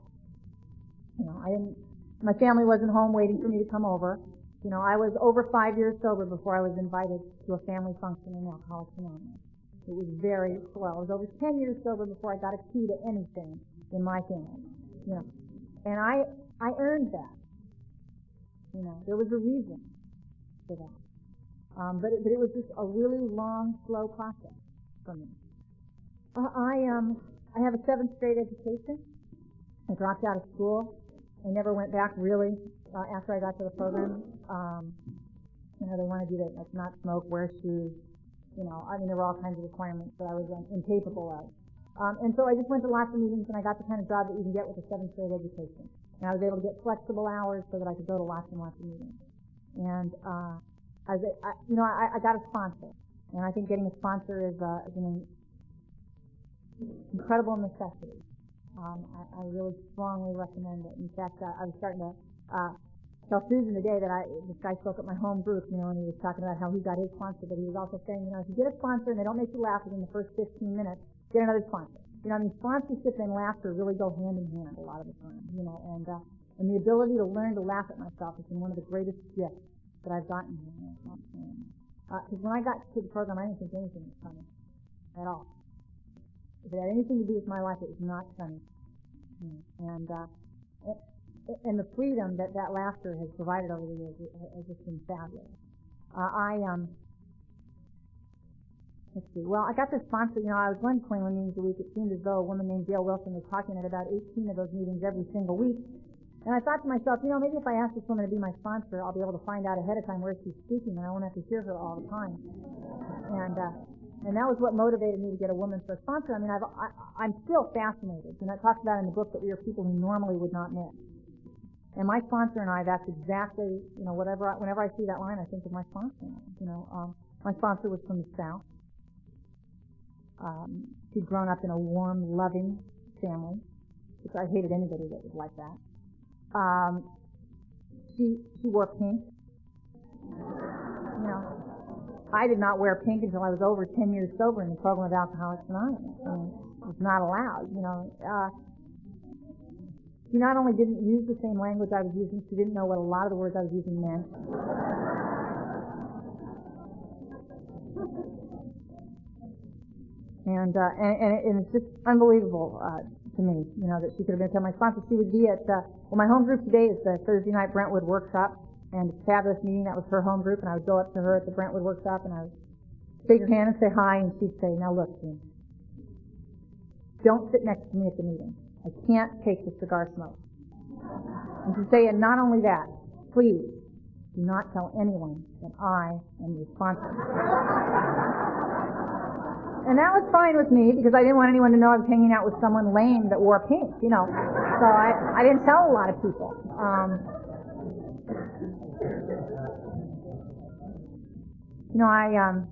You know, I didn't, my family wasn't home waiting for me to come over. You know, I was over five years sober before I was invited to a family function in Alcoholics Anonymous. It was very slow. I was over ten years sober before I got a key to anything in my family. You know, and I, I earned that. You know, there was a reason for that. Um, but, it, but it was just a really long, slow process for me. Uh, I, um, I have a seventh grade education. I dropped out of school. I never went back really uh, after I got to the program. Um, you know, they wanted you to like, not smoke, wear shoes. You know, I mean, there were all kinds of requirements that I was um, incapable of. Um, and so I just went to lots of meetings, and I got the kind of job that you can get with a seventh grade education. And I was able to get flexible hours so that I could go to lots and lots of meetings. And uh, I was, I, you know, I, I got a sponsor, and I think getting a sponsor is, uh, is an incredible necessity. Um, I, I really strongly recommend it. In fact, uh, I was starting to uh, tell Susan today that I this guy spoke at my home group, you know, and he was talking about how he got his sponsor, but he was also saying, you know, if you get a sponsor and they don't make you laugh within the first fifteen minutes, get another sponsor. You know, I mean, sponsorship and laughter really go hand in hand a lot of the time, you know, and uh, and the ability to learn to laugh at myself has been one of the greatest gifts that I've gotten. Because uh, when I got to the program, I didn't think anything was funny at all. If it had anything to do with my life, it was not funny. And uh, and the freedom that that laughter has provided over the years has just been fabulous. Uh, I um. Let's see. Well, I got this sponsor. You know, I was going to twenty-one meetings a week. It seemed as though a woman named Gail Wilson was talking at about eighteen of those meetings every single week. And I thought to myself, you know, maybe if I ask this woman to be my sponsor, I'll be able to find out ahead of time where she's speaking, and I won't have to hear her all the time. And uh, and that was what motivated me to get a woman for a sponsor. I mean, I've, I, I'm still fascinated. You know, it talks about in the book that we are people who normally would not mix. And my sponsor and I, that's exactly, you know, whatever. I, whenever I see that line, I think of my sponsor. You know, um, my sponsor was from the South. Um, she'd grown up in a warm, loving family, which I hated anybody that was like that. Um, she she wore pink. You know, I did not wear pink until I was over ten years sober in the program of Alcoholics Anonymous. I mean, it was not allowed. You know, uh, she not only didn't use the same language I was using, she didn't know what a lot of the words I was using meant. And, uh, and, and, and it's just unbelievable, uh, to me, you know, that she could have been my sponsor. She would be at, uh, well, my home group today is the Thursday night Brentwood workshop, and it's a fabulous meeting. That was her home group, and I would go up to her at the Brentwood workshop, and I would shake her hand and say hi, and she'd say, now look, Jean, don't sit next to me at the meeting. I can't take the cigar smoke. And she'd say, and not only that, please do not tell anyone that I am your sponsor. And that was fine with me because I didn't want anyone to know I was hanging out with someone lame that wore pink, you know. So I, I didn't tell a lot of people. Um, you know, I um,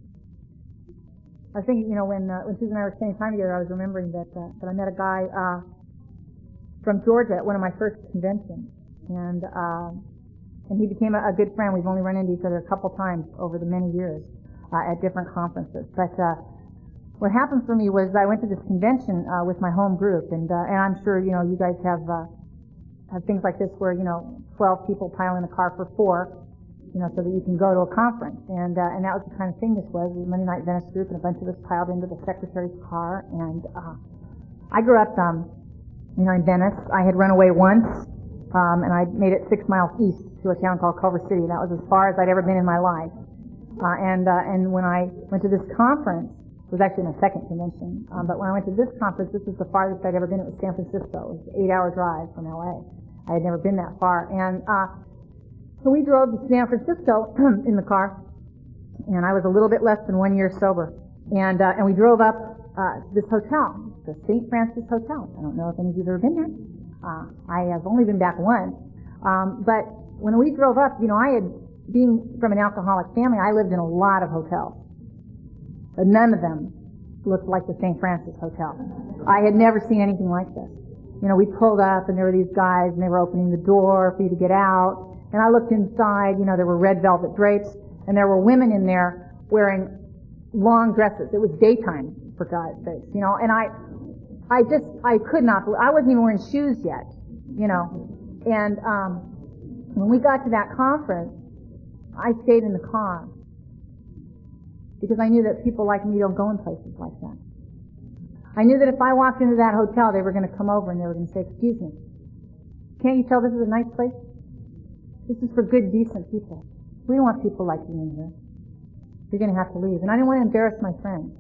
I was thinking, you know, when uh, when Susan and I were spending time together, I was remembering that uh, that I met a guy uh, from Georgia at one of my first conventions, and uh, and he became a, a good friend. We've only run into each other a couple times over the many years uh, at different conferences, but. Uh, What happened for me was I went to this convention uh, with my home group, and uh, and I'm sure you know you guys have uh, have things like this where you know twelve people pile in a car for four, you know, so that you can go to a conference, and uh, and that was the kind of thing this was. The Monday Night Venice group, and a bunch of us piled into the secretary's car, and uh, I grew up, um, you know, in Venice. I had run away once, um, and I made it six miles east to a town called Culver City. That was as far as I'd ever been in my life, uh, and uh, and when I went to this conference. It was actually my second convention, um, but when I went to this conference, this was the farthest I'd ever been. It was San Francisco. It was an eight-hour drive from L A. I had never been that far, and uh, so we drove to San Francisco in the car, and I was a little bit less than one year sober, and uh, and we drove up uh, to this hotel, the Saint Francis Hotel. I don't know if any of you have ever been there. Uh, I have only been back once, um, but when we drove up, you know, I had, being from an alcoholic family, I lived in a lot of hotels. But none of them looked like the Saint Francis Hotel. I had never seen anything like this. You know, we pulled up and there were these guys and they were opening the door for you to get out. And I looked inside, you know, there were red velvet drapes and there were women in there wearing long dresses. It was daytime, for God's sakes, you know, and I, I just, I could not, I wasn't even wearing shoes yet, you know. And, um, when we got to that conference, I stayed in the car. Because I knew that people like me don't go in places like that. I knew that if I walked into that hotel, they were going to come over and they were going to say, excuse me, can't you tell this is a nice place? This is for good, decent people. We don't want people like you in here. You're going to have to leave. And I didn't want to embarrass my friends.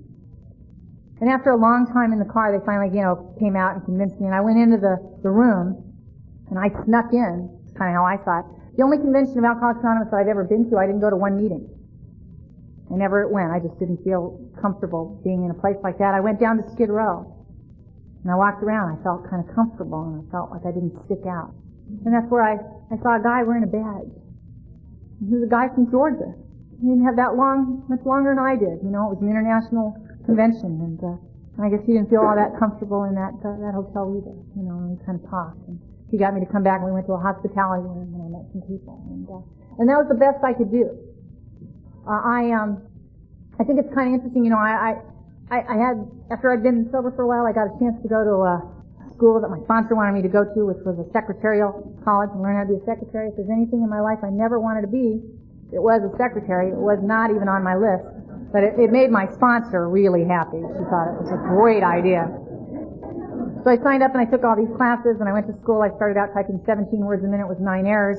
And after a long time in the car, they finally, you know, came out and convinced me. And I went into the, the room and I snuck in. That's kind of how I thought. The only convention of Alcoholics Anonymous that I'd ever been to, I didn't go to one meeting. I never went. I just didn't feel comfortable being in a place like that. I went down to Skid Row, and I walked around. I felt kind of comfortable, and I felt like I didn't stick out. And that's where I, I saw a guy wearing a badge. He was a guy from Georgia. He didn't have that long, much longer than I did. You know, it was an international convention, and, uh, and I guess he didn't feel all that comfortable in that uh, that hotel either. You know, and we kind of talked. And he got me to come back, and we went to a hospitality room, and I met some people, and uh, and that was the best I could do. Uh, I um, I think it's kind of interesting. You know, I, I I had after I'd been sober for a while, I got a chance to go to a school that my sponsor wanted me to go to, which was a secretarial college, and learn how to be a secretary. If there's anything in my life I never wanted to be, it was a secretary. It was not even on my list, but it, it made my sponsor really happy. She thought it was a great idea. So I signed up and I took all these classes, and I went to school. I started out typing seventeen words a minute with nine errors.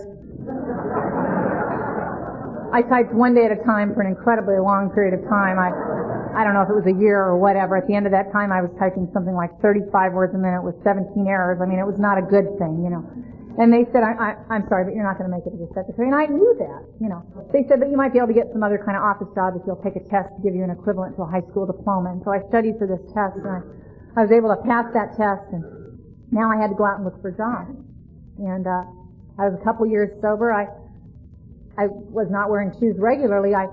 I typed one day at a time for an incredibly long period of time. I, I don't know if it was a year or whatever. At the end of that time, I was typing something like thirty-five words a minute with seventeen errors. I mean, it was not a good thing, you know. And they said, I, I, I'm sorry, but you're not going to make it as a secretary. And I knew that, you know. They said that you might be able to get some other kind of office job if you'll take a test to give you an equivalent to a high school diploma. And so I studied for this test, and I, I was able to pass that test, and now I had to go out and look for a job. And uh, I was a couple years sober. I I was not wearing shoes regularly. I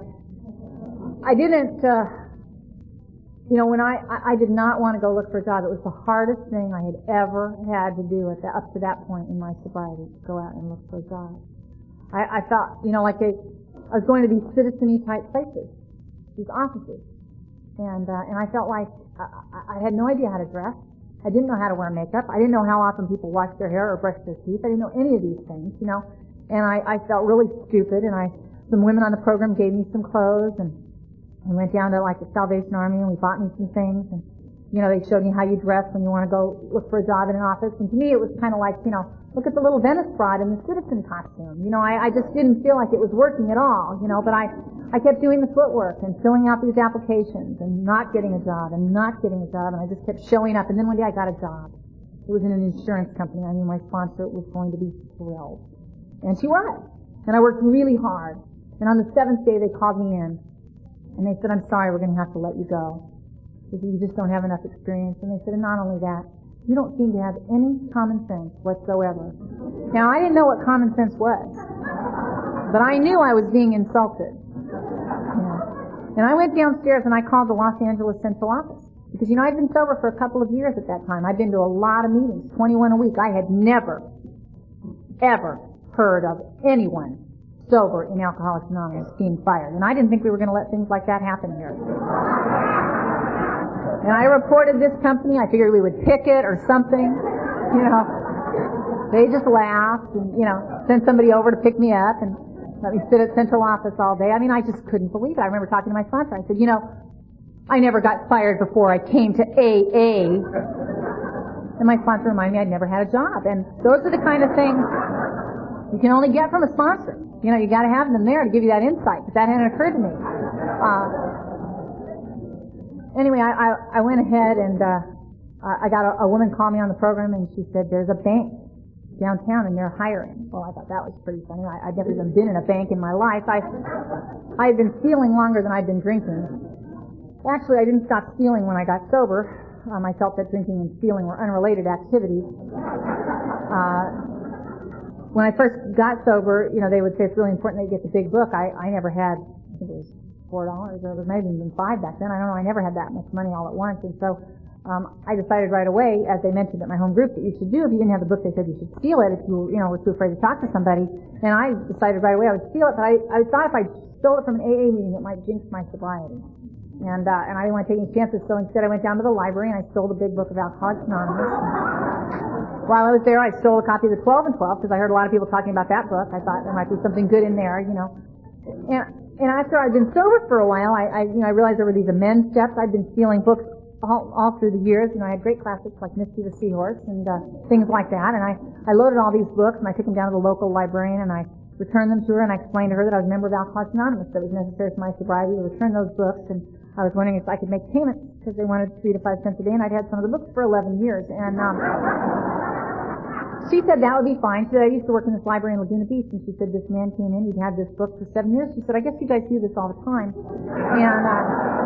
I didn't, uh, you know, when I, I, I did not want to go look for a job. It was the hardest thing I had ever had to do at the, up to that point in my sobriety, to go out and look for a job. I, I felt, you know, like a, I was going to these citizen-y type places, these offices. And, uh, and I felt like I, I had no idea how to dress. I didn't know how to wear makeup. I didn't know how often people wash their hair or brush their teeth. I didn't know any of these things, you know. And I, I felt really stupid, and I, some women on the program gave me some clothes, and we went down to like the Salvation Army, and we bought me some things, and, you know, they showed me how you dress when you want to go look for a job in an office. And to me, it was kind of like, you know, look at the little Venice broad in the citizen costume. You know, I, I just didn't feel like it was working at all, you know, but I, I kept doing the footwork and filling out these applications and not getting a job and not getting a job, and I just kept showing up. And then one day I got a job. It was in an insurance company. I knew my sponsor was going to be thrilled. And she was. And I worked really hard. And on the seventh day, they called me in. And they said, I'm sorry, we're going to have to let you go. Because you just don't have enough experience. And they said, and not only that, you don't seem to have any common sense whatsoever. Now, I didn't know what common sense was. But I knew I was being insulted. You know. And I went downstairs and I called the Los Angeles Central Office. Because, you know, I'd been sober for a couple of years at that time. I'd been to a lot of meetings, twenty-one a week. I had never, ever heard of anyone sober in Alcoholics Anonymous being fired. And I didn't think we were going to let things like that happen here. And I reported this company. I figured we would picket or something. You know, they just laughed and, you know, sent somebody over to pick me up and let me sit at central office all day. I mean, I just couldn't believe it. I remember talking to my sponsor. I said, you know, I never got fired before I came to A A. And my sponsor reminded me I'd never had a job. And those are the kind of things you can only get from a sponsor. You know, you got to have them there to give you that insight. But that hadn't occurred to me. Uh, anyway, I, I, I went ahead and uh, I got a, a woman call me on the program, and she said, "There's a bank downtown, and they're hiring." Well, I thought that was pretty funny. I, I'd never even been in a bank in my life. I, I had been stealing longer than I'd been drinking. Actually, I didn't stop stealing when I got sober. Um, I felt that drinking and stealing were unrelated activities. Uh, When I first got sober, you know, they would say it's really important that you get the big book. I, I never had, I think it was four dollars, or it was maybe even five back then. I don't know. I never had that much money all at once. And so um, I decided right away, as they mentioned at my home group, that you should do, if you didn't have the book, they said you should steal it if you, you know, were too afraid to talk to somebody. And I decided right away I would steal it, but I, I thought if I stole it from an A A meeting, it might jinx my sobriety. And, uh, and I didn't want to take any chances, so instead I went down to the library and I stole the big book of Alcoholics Anonymous. While I was there, I stole a copy of the twelve and twelve, because I heard a lot of people talking about that book. I thought there might be something good in there, you know. And, and after I'd been sober for a while, I, I, you know, I realized there were these amends steps. I'd been stealing books all, all through the years. You know, I had great classics like Misty the Seahorse and uh, things like that. And I, I loaded all these books, and I took them down to the local librarian, and I returned them to her, and I explained to her that I was a member of Alcoholics Anonymous, that it was necessary for my sobriety to return those books. And I was wondering if I could make payments, because they wanted three to five cents a day, and I'd had some of the books for eleven years. And um, she said that would be fine. She said, I used to work in this library in Laguna Beach, and she said this man came in, he'd had this book for seven years. She said, I guess you guys do this all the time. And uh,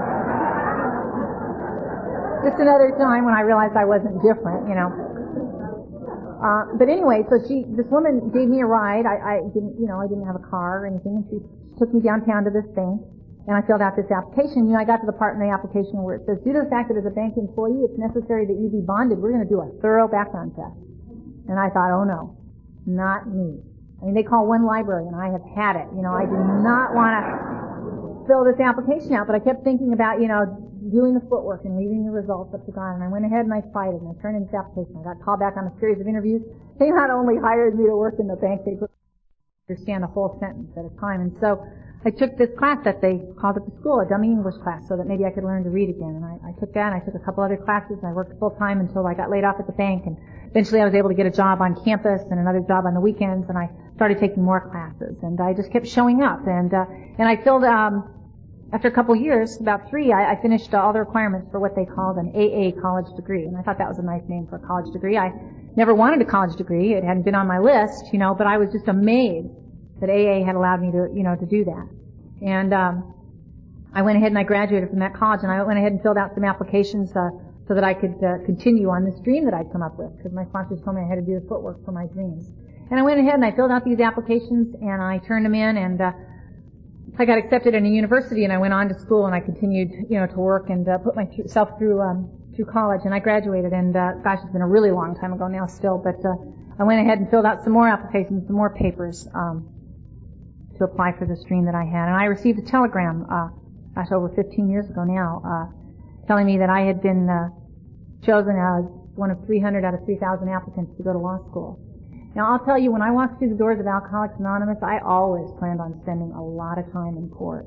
just another time when I realized I wasn't different, you know. Uh, but anyway, so she, this woman gave me a ride. I, I didn't, you know, I didn't have a car or anything, and she took me downtown to this bank. And I filled out this application. You know, I got to the part in the application where it says, due to the fact that as a bank employee, it's necessary that you be bonded. We're going to do a thorough background check. And I thought, oh no, not me. I mean, they call one librarian. I have had it. You know, I do not want to fill this application out, but I kept thinking about, you know, doing the footwork and leaving the results up to God. And I went ahead and I tried it, and I turned in this application. I got called back on a series of interviews. They not only hired me to work in the bank, they put me to understand a whole sentence at a time. And so I took this class that they called at the school, a dummy English class, so that maybe I could learn to read again. And I, I took that, and I took a couple other classes, and I worked full-time until I got laid off at the bank. And eventually I was able to get a job on campus and another job on the weekends, and I started taking more classes. And I just kept showing up. And uh, and I filled, um, after a couple of years, about three, I, I finished uh, all the requirements for what they called an A A college degree. And I thought that was a nice name for a college degree. I never wanted a college degree. It hadn't been on my list, you know, but I was just amazed that A A had allowed me to, you know, to do that. And um, I went ahead and I graduated from that college, and I went ahead and filled out some applications uh, so that I could uh, continue on this dream that I'd come up with, because my sponsors told me I had to do the footwork for my dreams. And I went ahead and I filled out these applications, and I turned them in, and uh, I got accepted in a university, and I went on to school, and I continued, you know, to work and uh, put myself through um, through college, and I graduated. And uh, gosh, it's been a really long time ago now, still, but uh, I went ahead and filled out some more applications, some more papers. Um, to apply for this dream that I had. And I received a telegram, uh, gosh, over fifteen years ago now, uh, telling me that I had been, uh, chosen as one of three hundred out of three thousand applicants to go to law school. Now, I'll tell you, when I walked through the doors of Alcoholics Anonymous, I always planned on spending a lot of time in court.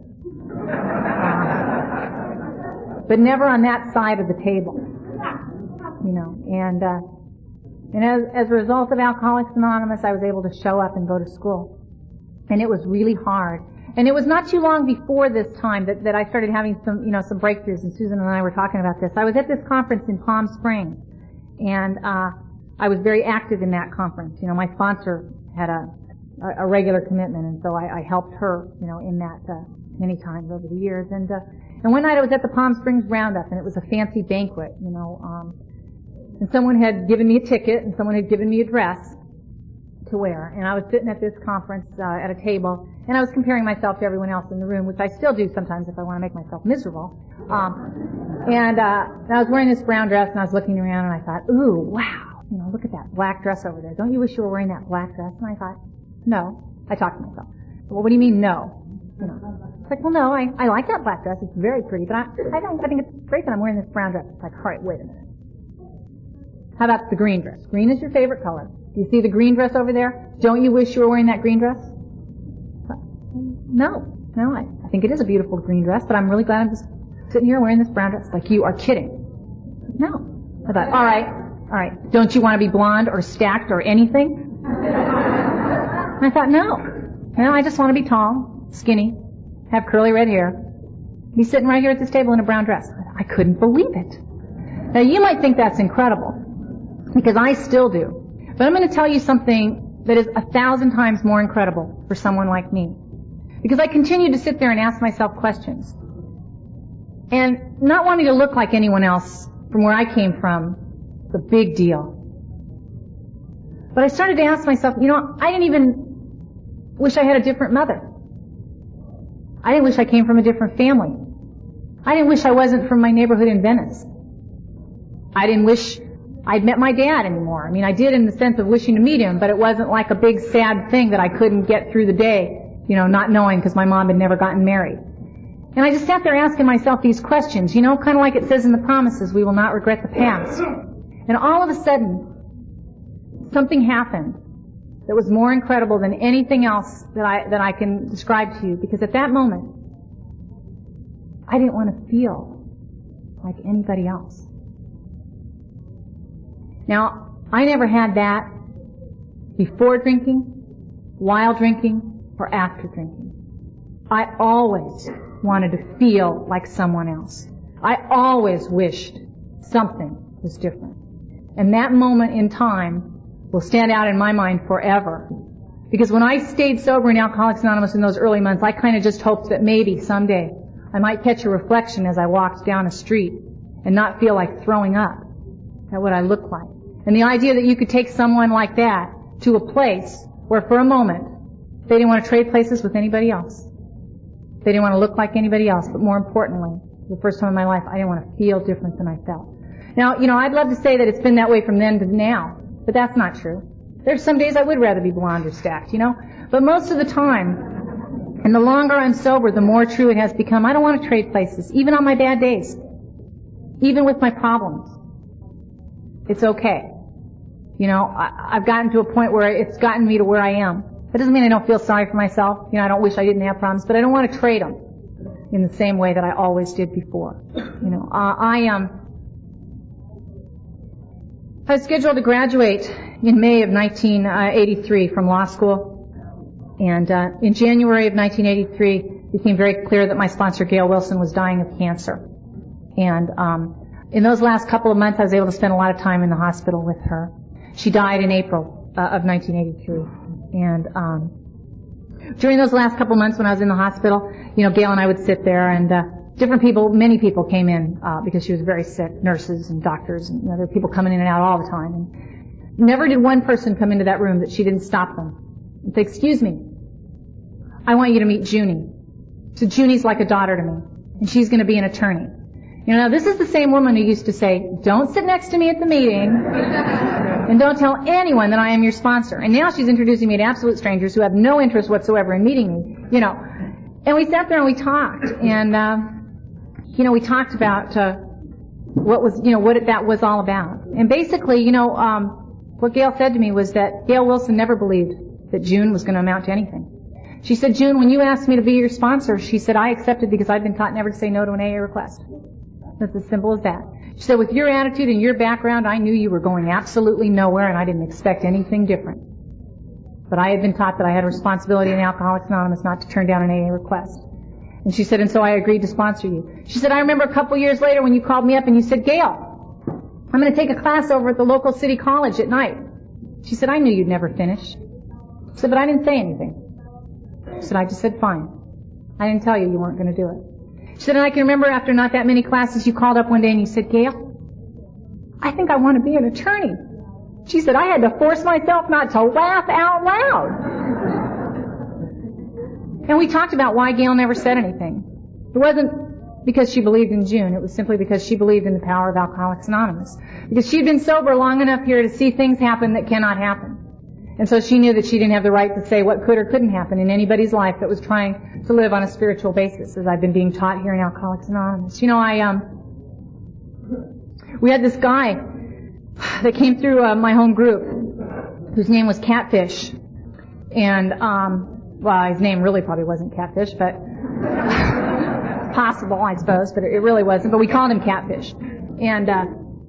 Uh, but never on that side of the table. You know, and, uh, and as, as a result of Alcoholics Anonymous, I was able to show up and go to school. And it was really hard. And it was not too long before this time that, that I started having some, you know, some breakthroughs, and Susan and I were talking about this. I was at this conference in Palm Springs, and uh I was very active in that conference. You know, my sponsor had a a regular commitment, and so I, I helped her, you know, in that uh, many times over the years. And uh and one night I was at the Palm Springs Roundup, and it was a fancy banquet, you know, um and someone had given me a ticket, and someone had given me a dress to wear, and I was sitting at this conference uh, at a table, and I was comparing myself to everyone else in the room, which I still do sometimes if I want to make myself miserable. Um, and, uh, and I was wearing this brown dress, and I was looking around, and I thought, ooh, wow, you know, look at that black dress over there. Don't you wish you were wearing that black dress? And I thought, no. I talked to myself. Well, what do you mean, no? You know, it's like, well, no, I, I like that black dress. It's very pretty, but I, I don't. I think it's great that I'm wearing this brown dress. It's like, all right, wait a minute. How about the green dress? Green is your favorite color. You see the green dress over there? Don't you wish you were wearing that green dress? No. No, I, I think it is a beautiful green dress, but I'm really glad I'm just sitting here wearing this brown dress. Like, you are kidding. No. I thought, all right, all right. Don't you want to be blonde or stacked or anything? And I thought, no. No, I just want to be tall, skinny, have curly red hair, be sitting right here at this table in a brown dress. I couldn't believe it. Now, you might think that's incredible, because I still do. But I'm going to tell you something that is a thousand times more incredible for someone like me. Because I continued to sit there and ask myself questions. And not wanting to look like anyone else from where I came from, it's a big deal. But I started to ask myself, you know, I didn't even wish I had a different mother. I didn't wish I came from a different family. I didn't wish I wasn't from my neighborhood in Venice. I didn't wish I'd met my dad anymore. I mean, I did in the sense of wishing to meet him, but it wasn't like a big sad thing that I couldn't get through the day, you know, not knowing because my mom had never gotten married. And I just sat there asking myself these questions, you know, kind of like it says in the promises, we will not regret the past. And all of a sudden, something happened that was more incredible than anything else that I, that I can describe to you, because at that moment, I didn't want to feel like anybody else. Now, I never had that before drinking, while drinking, or after drinking. I always wanted to feel like someone else. I always wished something was different. And that moment in time will stand out in my mind forever. Because when I stayed sober in Alcoholics Anonymous in those early months, I kind of just hoped that maybe someday I might catch a reflection as I walked down a street and not feel like throwing up at what I looked like. And the idea that you could take someone like that to a place where for a moment they didn't want to trade places with anybody else. They didn't want to look like anybody else, but more importantly, the first time in my life, I didn't want to feel different than I felt. Now, you know, I'd love to say that it's been that way from then to now, but that's not true. There's some days I would rather be blonde or stacked, you know? But most of the time, and the longer I'm sober, the more true it has become. I don't want to trade places, even on my bad days, even with my problems. It's okay. You know, I, I've gotten to a point where it's gotten me to where I am. That doesn't mean I don't feel sorry for myself. You know, I don't wish I didn't have problems, but I don't want to trade them in the same way that I always did before. You know, uh, I um, I was scheduled to graduate in May of nineteen eighty-three from law school, and uh, in January of nineteen eighty-three, it became very clear that my sponsor, Gail Wilson, was dying of cancer. And um, in those last couple of months, I was able to spend a lot of time in the hospital with her. She died in April uh, of nineteen eighty-three. And um, during those last couple months when I was in the hospital, you know, Gail and I would sit there, and uh, different people, many people came in uh, because she was very sick, nurses and doctors, and you know, there were people coming in and out all the time. And never did one person come into that room that she didn't stop them and say, "Excuse me, I want you to meet Junie." So Junie's like a daughter to me, and she's going to be an attorney. You know, this is the same woman who used to say, "Don't sit next to me at the meeting, and don't tell anyone that I am your sponsor." And now she's introducing me to absolute strangers who have no interest whatsoever in meeting me, you know. And we sat there and we talked, and, uh, you know, we talked about uh, what was, you know, what it, that was all about. And basically, you know, um, what Gail said to me was that Gail Wilson never believed that June was going to amount to anything. She said, "June, when you asked me to be your sponsor," she said, "I accepted because I'd been taught never to say no to an A A request." That's as simple as that. She said, "With your attitude and your background, I knew you were going absolutely nowhere, and I didn't expect anything different. But I had been taught that I had a responsibility in Alcoholics Anonymous not to turn down an A A request." And she said, "And so I agreed to sponsor you." She said, "I remember a couple years later when you called me up and you said, 'Gail, I'm going to take a class over at the local city college at night.' She said, 'I knew you'd never finish.' She said, 'But I didn't say anything.' She said, 'I just said fine. I didn't tell you you weren't going to do it.' She said, 'And I can remember after not that many classes, you called up one day and you said, 'Gail, I think I want to be an attorney.' She said, 'I had to force myself not to laugh out loud.'" And we talked about why Gail never said anything. It wasn't because she believed in June. It was simply because she believed in the power of Alcoholics Anonymous. Because she'd been sober long enough here to see things happen that cannot happen. And so she knew that she didn't have the right to say what could or couldn't happen in anybody's life that was trying to live on a spiritual basis, as I've been being taught here in Alcoholics Anonymous. You know, I, um, we had this guy that came through uh, my home group whose name was Catfish. And, um, well, his name really probably wasn't Catfish, but possible, I suppose, but it really wasn't. But we called him Catfish. And, uh,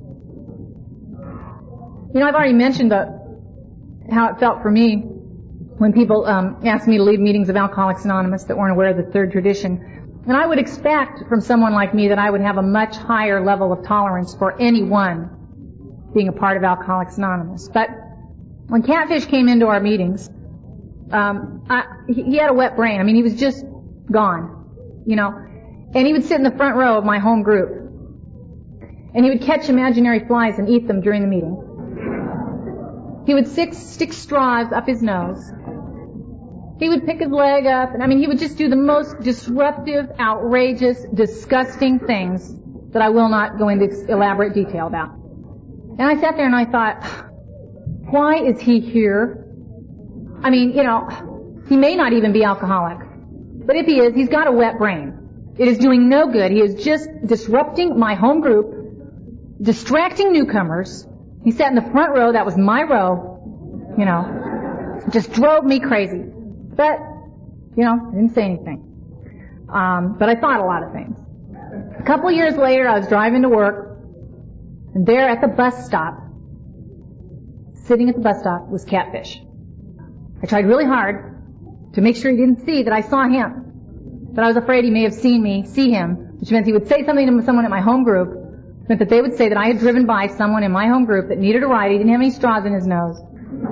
you know, I've already mentioned the how it felt for me when people um, asked me to lead meetings of Alcoholics Anonymous that weren't aware of the third tradition. And I would expect from someone like me that I would have a much higher level of tolerance for anyone being a part of Alcoholics Anonymous. But when Catfish came into our meetings, um, I, he had a wet brain. I mean, he was just gone, you know. And he would sit in the front row of my home group. And he would catch imaginary flies and eat them during the meeting. He would stick, stick straws up his nose. He would pick his leg up, and I mean, he would just do the most disruptive, outrageous, disgusting things that I will not go into elaborate detail about. And I sat there and I thought, why is he here? I mean, you know, he may not even be alcoholic, but if he is, he's got a wet brain. It is doing no good. He is just disrupting my home group, distracting newcomers. He sat in the front row, that was my row, you know, just drove me crazy. But, you know, I didn't say anything. Um, but I thought a lot of things. A couple of years later, I was driving to work, and there at the bus stop, sitting at the bus stop, was Catfish. I tried really hard to make sure he didn't see that I saw him. But I was afraid he may have seen me, see him, which meant he would say something to someone at my home group, meant that they would say that I had driven by someone in my home group that needed a ride. He didn't have any straws in his nose.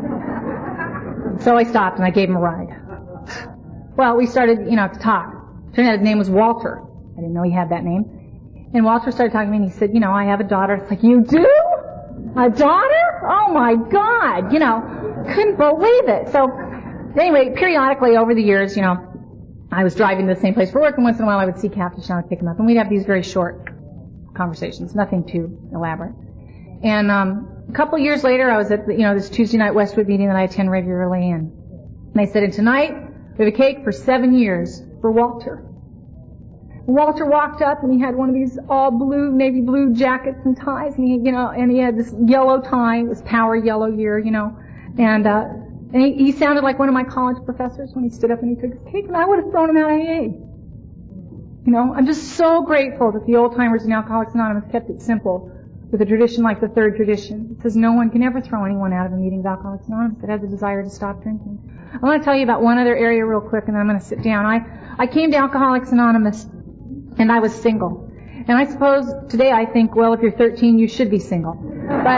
So I stopped and I gave him a ride. Well, we started, you know, to talk. Turned out his name was Walter. I didn't know he had that name. And Walter started talking to me and he said, you know, I have a daughter. It's like, you do? A daughter? Oh my God! You know, couldn't believe it. So, anyway, periodically over the years, you know, I was driving to the same place for work, and once in a while I would see Captain Sean and pick him up, and we'd have these very short conversations, nothing too elaborate. And um, a couple of years later, I was at the, you know, this Tuesday night Westwood meeting that I attend regularly, and they said, and tonight we have a cake for seven years for Walter. Walter walked up and he had one of these all blue, navy blue jackets and ties, and he, you know, and he had this yellow tie. It was Power Yellow Year, you know, and uh, and he, he sounded like one of my college professors when he stood up and he took his cake, and I would have thrown him out of A A. You know, I'm just so grateful that the old timers in Alcoholics Anonymous kept it simple with a tradition like the third tradition. It says no one can ever throw anyone out of a meeting of Alcoholics Anonymous that has a desire to stop drinking. I want to tell you about one other area real quick, and then I'm going to sit down. I I came to Alcoholics Anonymous. And I was single. And I suppose today I think, well, if you're thirteen, you should be single. But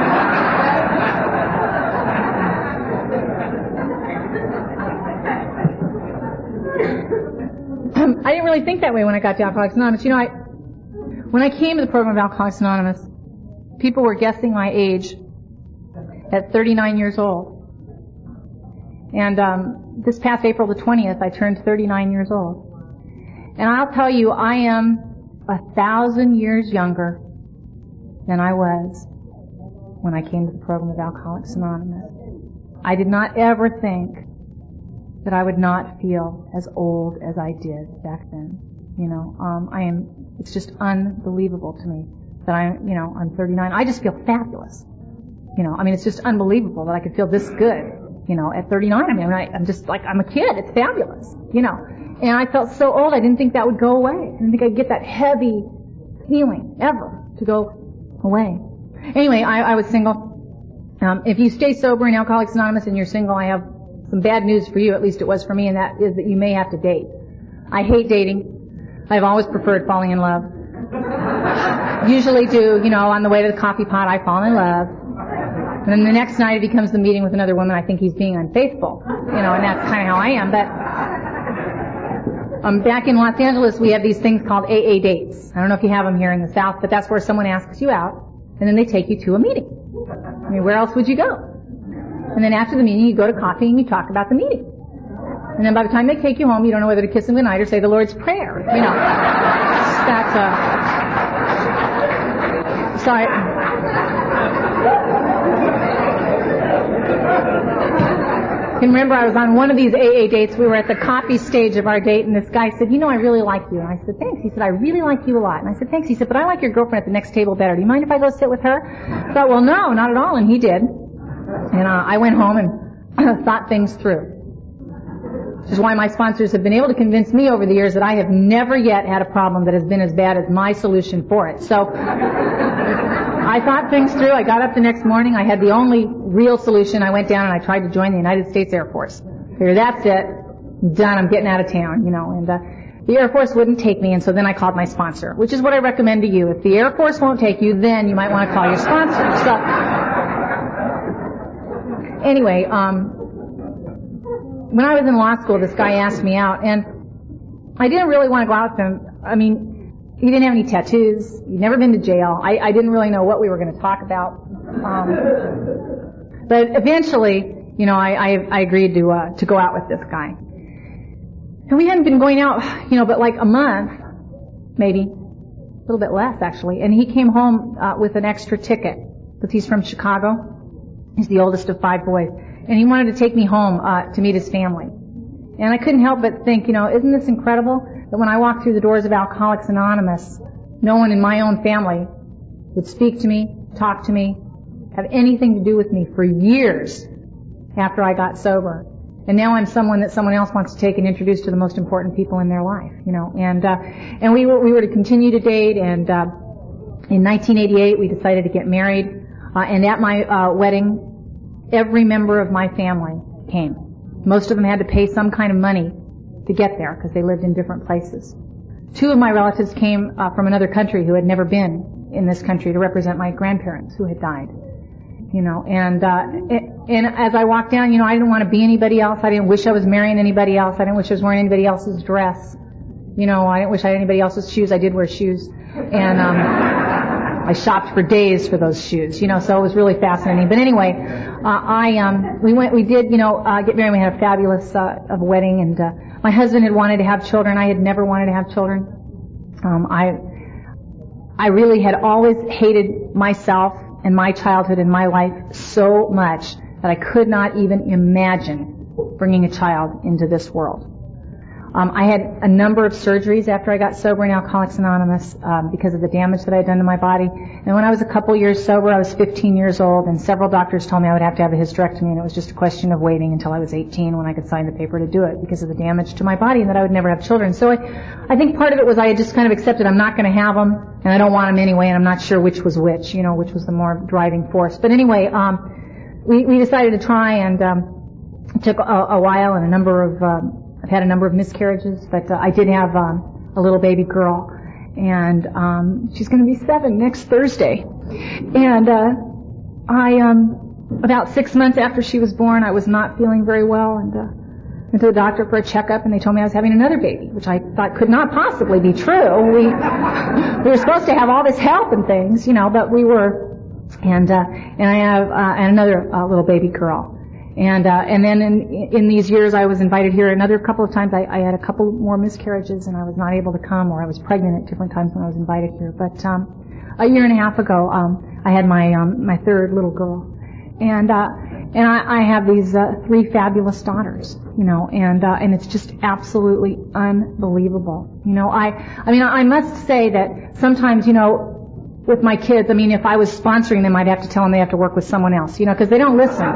I didn't really think that way when I got to Alcoholics Anonymous. You know, I when I came to the program of Alcoholics Anonymous, people were guessing my age at thirty-nine years old. And um, this past April the twentieth, I turned thirty-nine years old. And I'll tell you, I am a thousand years younger than I was when I came to the program of Alcoholics Anonymous. I did not ever think that I would not feel as old as I did back then. You know, um, I am, it's just unbelievable to me that I, you know, I'm thirty-nine. I just feel fabulous. You know, I mean, it's just unbelievable that I could feel this good, you know, at thirty-nine. I mean, I, I'm just like, I'm a kid. It's fabulous, you know. And I felt so old, I didn't think that would go away. I didn't think I'd get that heavy feeling ever to go away. Anyway, I, I was single. Um, if you stay sober in Alcoholics Anonymous and you're single, I have some bad news for you, at least it was for me, and that is that you may have to date. I hate dating. I've always preferred falling in love. Usually do, you know, on the way to the coffee pot, I fall in love. And then the next night it becomes the meeting with another woman, I think he's being unfaithful. You know, and that's kind of how I am. But Um, back in Los Angeles, we have these things called A A dates. I don't know if you have them here in the South, but that's where someone asks you out, and then they take you to a meeting. I mean, where else would you go? And then after the meeting, you go to coffee and you talk about the meeting. And then by the time they take you home, you don't know whether to kiss them goodnight or say the Lord's Prayer. You know, that's uh. Sorry. I can remember I was on one of these A A dates. We were at the coffee stage of our date, and this guy said, you know, I really like you. And I said, thanks. He said, I really like you a lot. And I said, thanks. He said, but I like your girlfriend at the next table better. Do you mind if I go sit with her? I thought, well, no, not at all. And he did. And uh, I went home and thought things through. Which is why my sponsors have been able to convince me over the years that I have never yet had a problem that has been as bad as my solution for it. So I thought things through. I got up the next morning. I had the only real solution. I went down and I tried to join the United States Air Force. Figured, that's it. Done. I'm getting out of town, you know. And uh, the Air Force wouldn't take me, and so then I called my sponsor, which is what I recommend to you. If the Air Force won't take you, then you might want to call your sponsor. So anyway, um, when I was in law school, this guy asked me out, and I didn't really want to go out with him. I mean, he didn't have any tattoos. He'd never been to jail. I, I didn't really know what we were going to talk about. Um, but eventually, you know, I, I, I agreed to uh, to go out with this guy. And we hadn't been going out, you know, but like a month, maybe, a little bit less actually. And he came home uh, with an extra ticket because he's from Chicago. He's the oldest of five boys. And he wanted to take me home uh, to meet his family. And I couldn't help but think, you know, isn't this incredible that when I walked through the doors of Alcoholics Anonymous, no one in my own family would speak to me, talk to me, have anything to do with me for years after I got sober. And now I'm someone that someone else wants to take and introduce to the most important people in their life, you know. And uh, and we were we were to continue to date. And uh, in nineteen eighty-eight, we decided to get married. Uh, and at my uh, wedding, every member of my family came. Most of them had to pay some kind of money to get there because they lived in different places. Two of my relatives came uh, from another country who had never been in this country to represent my grandparents who had died. You know, and, uh, and, and as I walked down, you know, I didn't want to be anybody else. I didn't wish I was marrying anybody else. I didn't wish I was wearing anybody else's dress. You know, I didn't wish I had anybody else's shoes. I did wear shoes. And, um, I shopped for days for those shoes, you know, so it was really fascinating. But anyway, uh, I, um, we went, we did, you know, uh, get married. We had a fabulous, uh, of wedding, and, uh, my husband had wanted to have children. I had never wanted to have children. Um, I, I really had always hated myself and my childhood and my life so much that I could not even imagine bringing a child into this world. Um, I had a number of surgeries after I got sober in Alcoholics Anonymous um, because of the damage that I had done to my body. And when I was a couple years sober, I was fifteen years old, and several doctors told me I would have to have a hysterectomy, and it was just a question of waiting until I was eighteen when I could sign the paper to do it because of the damage to my body and that I would never have children. So I, I think part of it was I had just kind of accepted I'm not going to have them, and I don't want them anyway, and I'm not sure which was which, you know, which was the more driving force. But anyway, um, we, we decided to try, and um, it took a, a while and a number of... Um, I've had a number of miscarriages, but uh, I did have um, a little baby girl, and um, she's going to be seven next Thursday. And uh, I, um, about six months after she was born, I was not feeling very well, and uh, went to the doctor for a checkup, and they told me I was having another baby, which I thought could not possibly be true. We we were supposed to have all this health and things, you know, but we were, and uh, and I have uh, and another uh, little baby girl. And, uh, and then in, in these years I was invited here another couple of times. I, I had a couple more miscarriages and I was not able to come, or I was pregnant at different times when I was invited here. But, um, a year and a half ago, um, I had my, um, my third little girl. And, uh, and I, I have these, uh, three fabulous daughters, you know, and, uh, and it's just absolutely unbelievable. You know, I, I mean, I must say that sometimes, you know, with my kids, I mean, if I was sponsoring them, I'd have to tell them they have to work with someone else, you know, because they don't listen.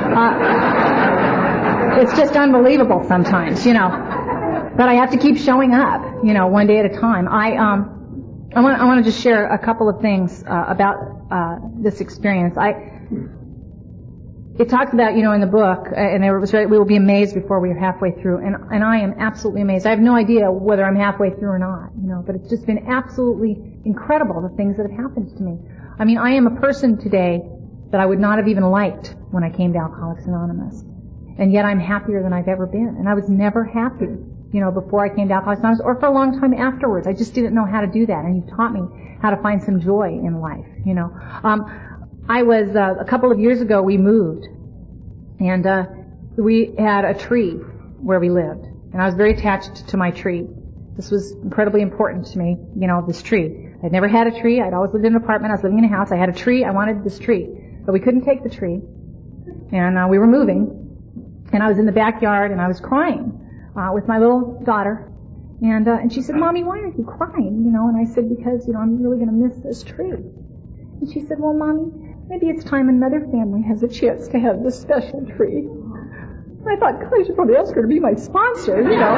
Uh, it's just unbelievable sometimes, you know. But I have to keep showing up, you know, one day at a time. I um, I want I want to just share a couple of things uh, about uh, this experience. I. It talks about, you know, in the book, and there was, we will be amazed before we are halfway through, and and I am absolutely amazed. I have no idea whether I'm halfway through or not, you know, but it's just been absolutely incredible, the things that have happened to me. I mean, I am a person today that I would not have even liked when I came to Alcoholics Anonymous, and yet I'm happier than I've ever been, and I was never happy, you know, before I came to Alcoholics Anonymous, or for a long time afterwards. I just didn't know how to do that, and you taught me how to find some joy in life, you know. Um, I was, uh, a couple of years ago, we moved, and uh we had a tree where we lived, and I was very attached to my tree. This was incredibly important to me, you know, this tree. I'd never had a tree. I'd always lived in an apartment. I was living in a house. I had a tree. I wanted this tree. But we couldn't take the tree, and uh, we were moving, and I was in the backyard, and I was crying uh with my little daughter. And uh, and she said, "Mommy, why are you crying?" You know, and I said, "Because, you know, I'm really going to miss this tree." And she said, "Well, Mommy, maybe it's time another family has a chance to have this special tree." And I thought, God, I should probably ask her to be my sponsor, you know.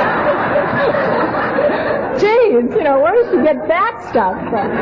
Jeez, you know, where did she get that stuff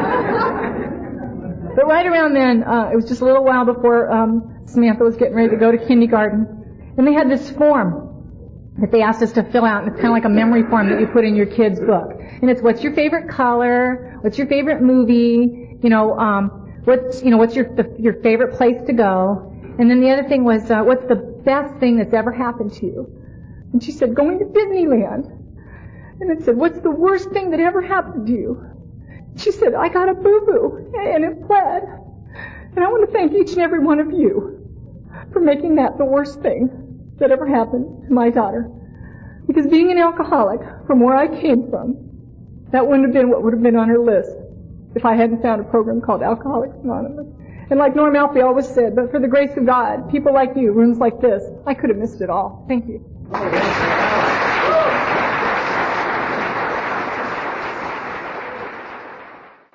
from? But right around then, uh, it was just a little while before um, Samantha was getting ready to go to kindergarten, and they had this form that they asked us to fill out, and it's kind of like a memory form that you put in your kid's book. And it's, what's your favorite color? What's your favorite movie? You know, um, what's, you know, what's your, the, your favorite place to go? And then the other thing was, uh, what's the best thing that's ever happened to you? And she said, going to Disneyland. And it said, what's the worst thing that ever happened to you? She said, I got a boo-boo, and it bled. And I want to thank each and every one of you for making that the worst thing that ever happened to my daughter. Because being an alcoholic, from where I came from, that wouldn't have been what would have been on her list if I hadn't found a program called Alcoholics Anonymous. And like Norm Alfie always said, but for the grace of God, people like you, rooms like this, I could have missed it all. Thank you.